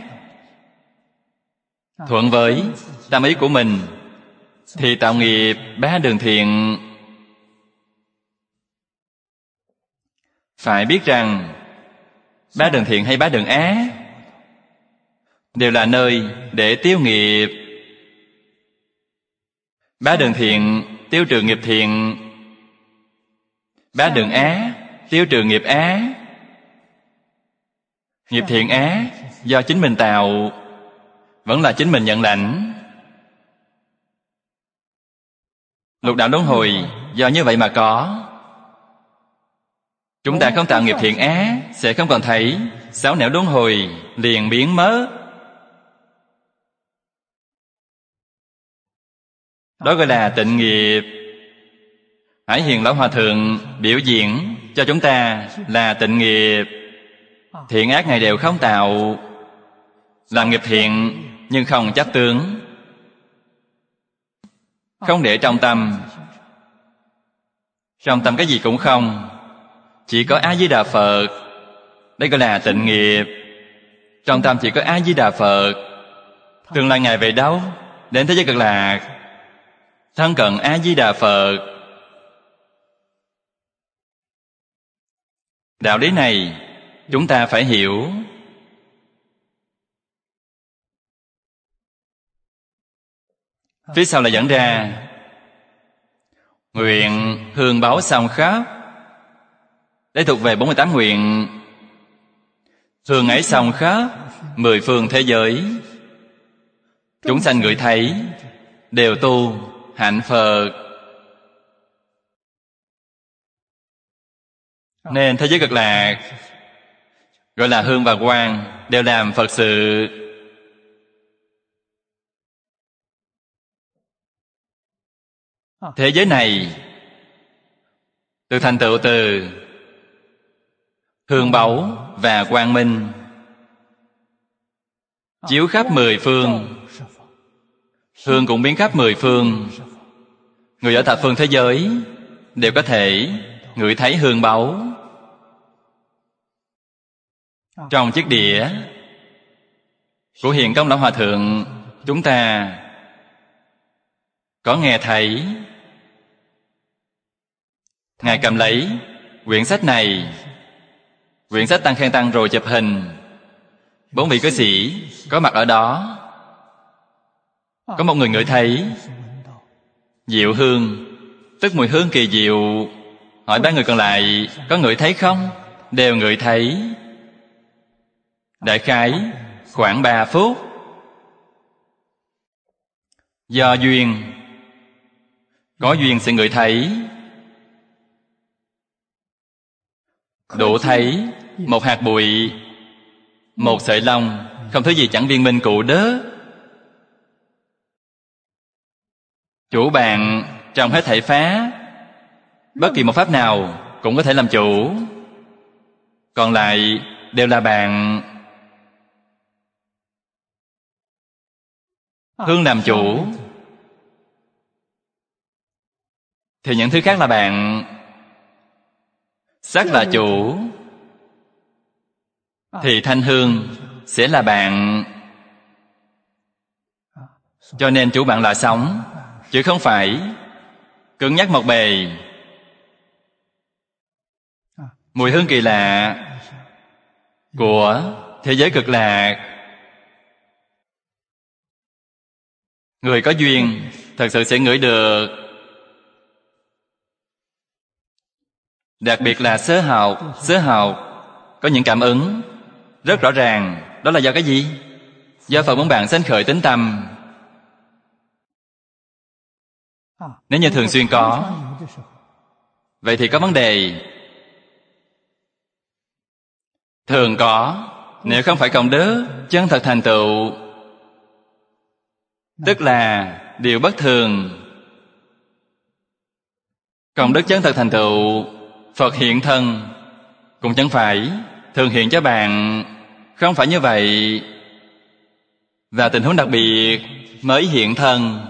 Thuận với tâm ý của mình thì tạo nghiệp ba đường thiện. Phải biết rằng ba đường thiện hay ba đường ác đều là nơi để tiêu nghiệp. Ba đường thiện tiêu trừ nghiệp thiện, ba đường ác tiêu trừ nghiệp ác. Nghiệp thiện ác do chính mình tạo, vẫn là chính mình nhận lãnh. Lục đạo luân hồi do như vậy mà có. Chúng ta không tạo nghiệp thiện ác, sẽ không còn thấy sáu nẻo luân hồi liền biến mất. Đó gọi là tịnh nghiệp. Hải Hiền Lão Hòa Thượng biểu diễn cho chúng ta là tịnh nghiệp. Thiện ác này đều không tạo, làm nghiệp thiện nhưng không chấp tướng, không để trong tâm. Trong tâm cái gì cũng không, chỉ có A Di Đà Phật. Đây gọi là tịnh nghiệp. Trong tâm chỉ có A Di Đà Phật. Tương lai Ngài về đâu? Đến thế giới cực lạc, thân cận A Di Đà Phật. Đạo lý này chúng ta phải hiểu. Phía sau là dẫn ra nguyện hương báu song khắp. Đây thuộc về bốn mươi tám nguyện. Hương ấy xong khắp mười phương thế giới. Chúng sanh ngửi thấy đều tu hạnh Phật. Nên thế giới Cực Lạc gọi là hương và quang, đều làm Phật sự. Thế giới này được thành tựu từ hương báu và quang minh, chiếu khắp mười phương. Hương cũng biến khắp mười phương. Người ở thập phương thế giới đều có thể ngửi thấy hương báu. Trong chiếc đĩa của Hiền Công Lão Hòa Thượng, chúng ta có nghe thấy Ngài cầm lấy quyển sách này, quyển sách Tăng Khen Tăng, rồi chụp hình. Bốn vị cư sĩ có mặt ở đó. Có một người ngửi thấy diệu hương, tức mùi hương kỳ diệu. Hỏi ba người còn lại có ngửi thấy không? Đều ngửi thấy. Đại khái khoảng ba phút. Do duyên, có duyên sẽ ngửi thấy. Đủ thấy một hạt bụi, một sợi lông, không thứ gì chẳng viên minh cụ đớ. Chủ bạn trong hết thảy pháp, bất kỳ một pháp nào cũng có thể làm chủ. Còn lại đều là bạn. Hương làm chủ thì những thứ khác là bạn. Sắc là chủ thì thanh hương sẽ là bạn. Cho nên chủ bạn là sống, chứ không phải cứng nhắc một bề. Mùi hương kỳ lạ của thế giới Cực Lạc, người có duyên thật sự sẽ ngửi được. Đặc biệt là sơ học. Sơ học có những cảm ứng rất rõ ràng. Đó là do cái gì? Do Phật muốn bạn sanh khởi tín tâm. Nếu như thường xuyên có, vậy thì có vấn đề. Thường có, nếu không phải công đức chân thật thành tựu, tức là điều bất thường. Công đức chân thật thành tựu, Phật hiện thân cũng chẳng phải thường hiện cho bạn. Không phải như vậy. Và tình huống đặc biệt mới hiện thân.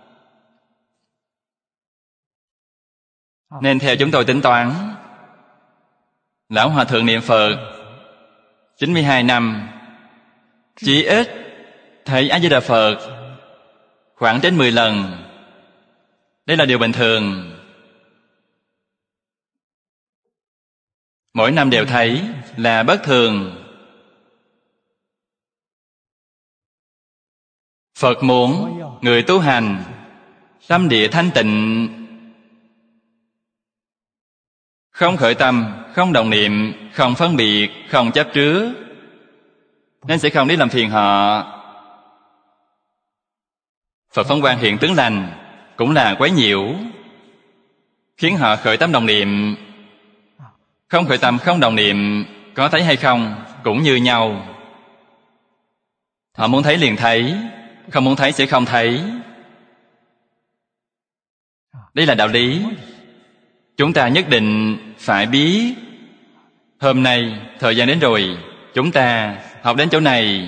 Nên theo chúng tôi tính toán, Lão Hòa Thượng niệm Phật chín mươi hai năm, chỉ ít thấy A-di-đà Phật khoảng trên mười lần. Đây là điều bình thường. Mỗi năm đều thấy là bất thường. Phật muốn người tu hành tâm địa thanh tịnh, không khởi tâm, không động niệm, không phân biệt, không chấp trước, nên sẽ không đi làm phiền họ. Phật phong quang hiện tướng lành cũng là quấy nhiễu, khiến họ khởi tâm động niệm. Không khởi tâm, không động niệm, có thấy hay không cũng như nhau. Họ muốn thấy liền thấy, không muốn thấy sẽ không thấy. Đây là đạo lý chúng ta nhất định phải biết. Hôm nay thời gian đến rồi, chúng ta học đến chỗ này.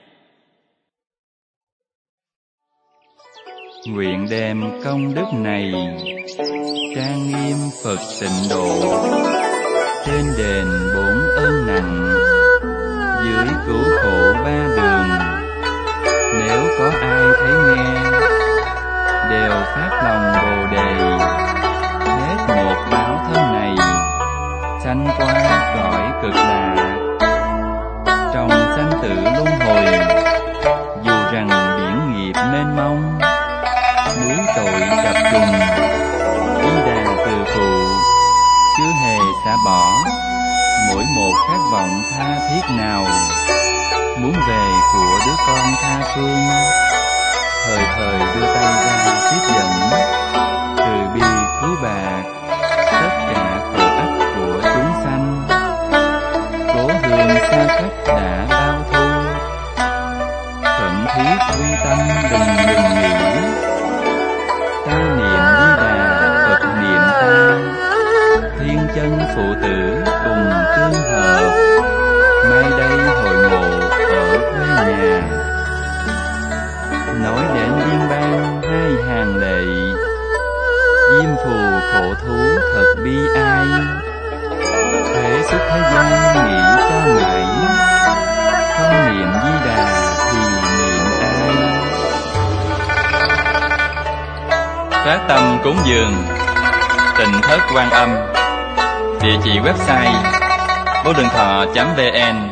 Nguyện đem công đức này trang nghiêm Phật tịnh độ, trên đền bốn ơn nặng, dưới cứu khổ ba đường. Nếu có ai thấy nghe, đều phát lòng Bồ Đề, hết một báo thân này, sanh qua cõi Cực Lạc. Trong sanh tử luân hồi, dù rằng biển nghiệp mênh mông, núi tội chập trùng, Di Đà từ phụ chưa hề xả bỏ. Mỗi vọng tha thiết nào, muốn về của đứa con tha phương, thời thời đưa tay ra tiếp dẫn, từ bi cứu bạc tất cả khổ ách của chúng sanh. Cố hương xa cách đã bao thu, thuận thiết quy tâm đừng ngừng nghỉ. Ta niệm Di Đà, Phật niệm ta, thiên chân phụ tử cùng tương hợp. Mai đây hội ngộ ở quê nhà, nói đến Diêm Bang hai hàng lệ. Diêm phù khổ thú thật bi ai, thế xuất thế gian nghĩ cho mãi. Không niệm Di Đà thì niệm ai? Phát tâm cúng dường Tịnh Thất Quan Âm. Địa chỉ website bố đường thọ chấm vn.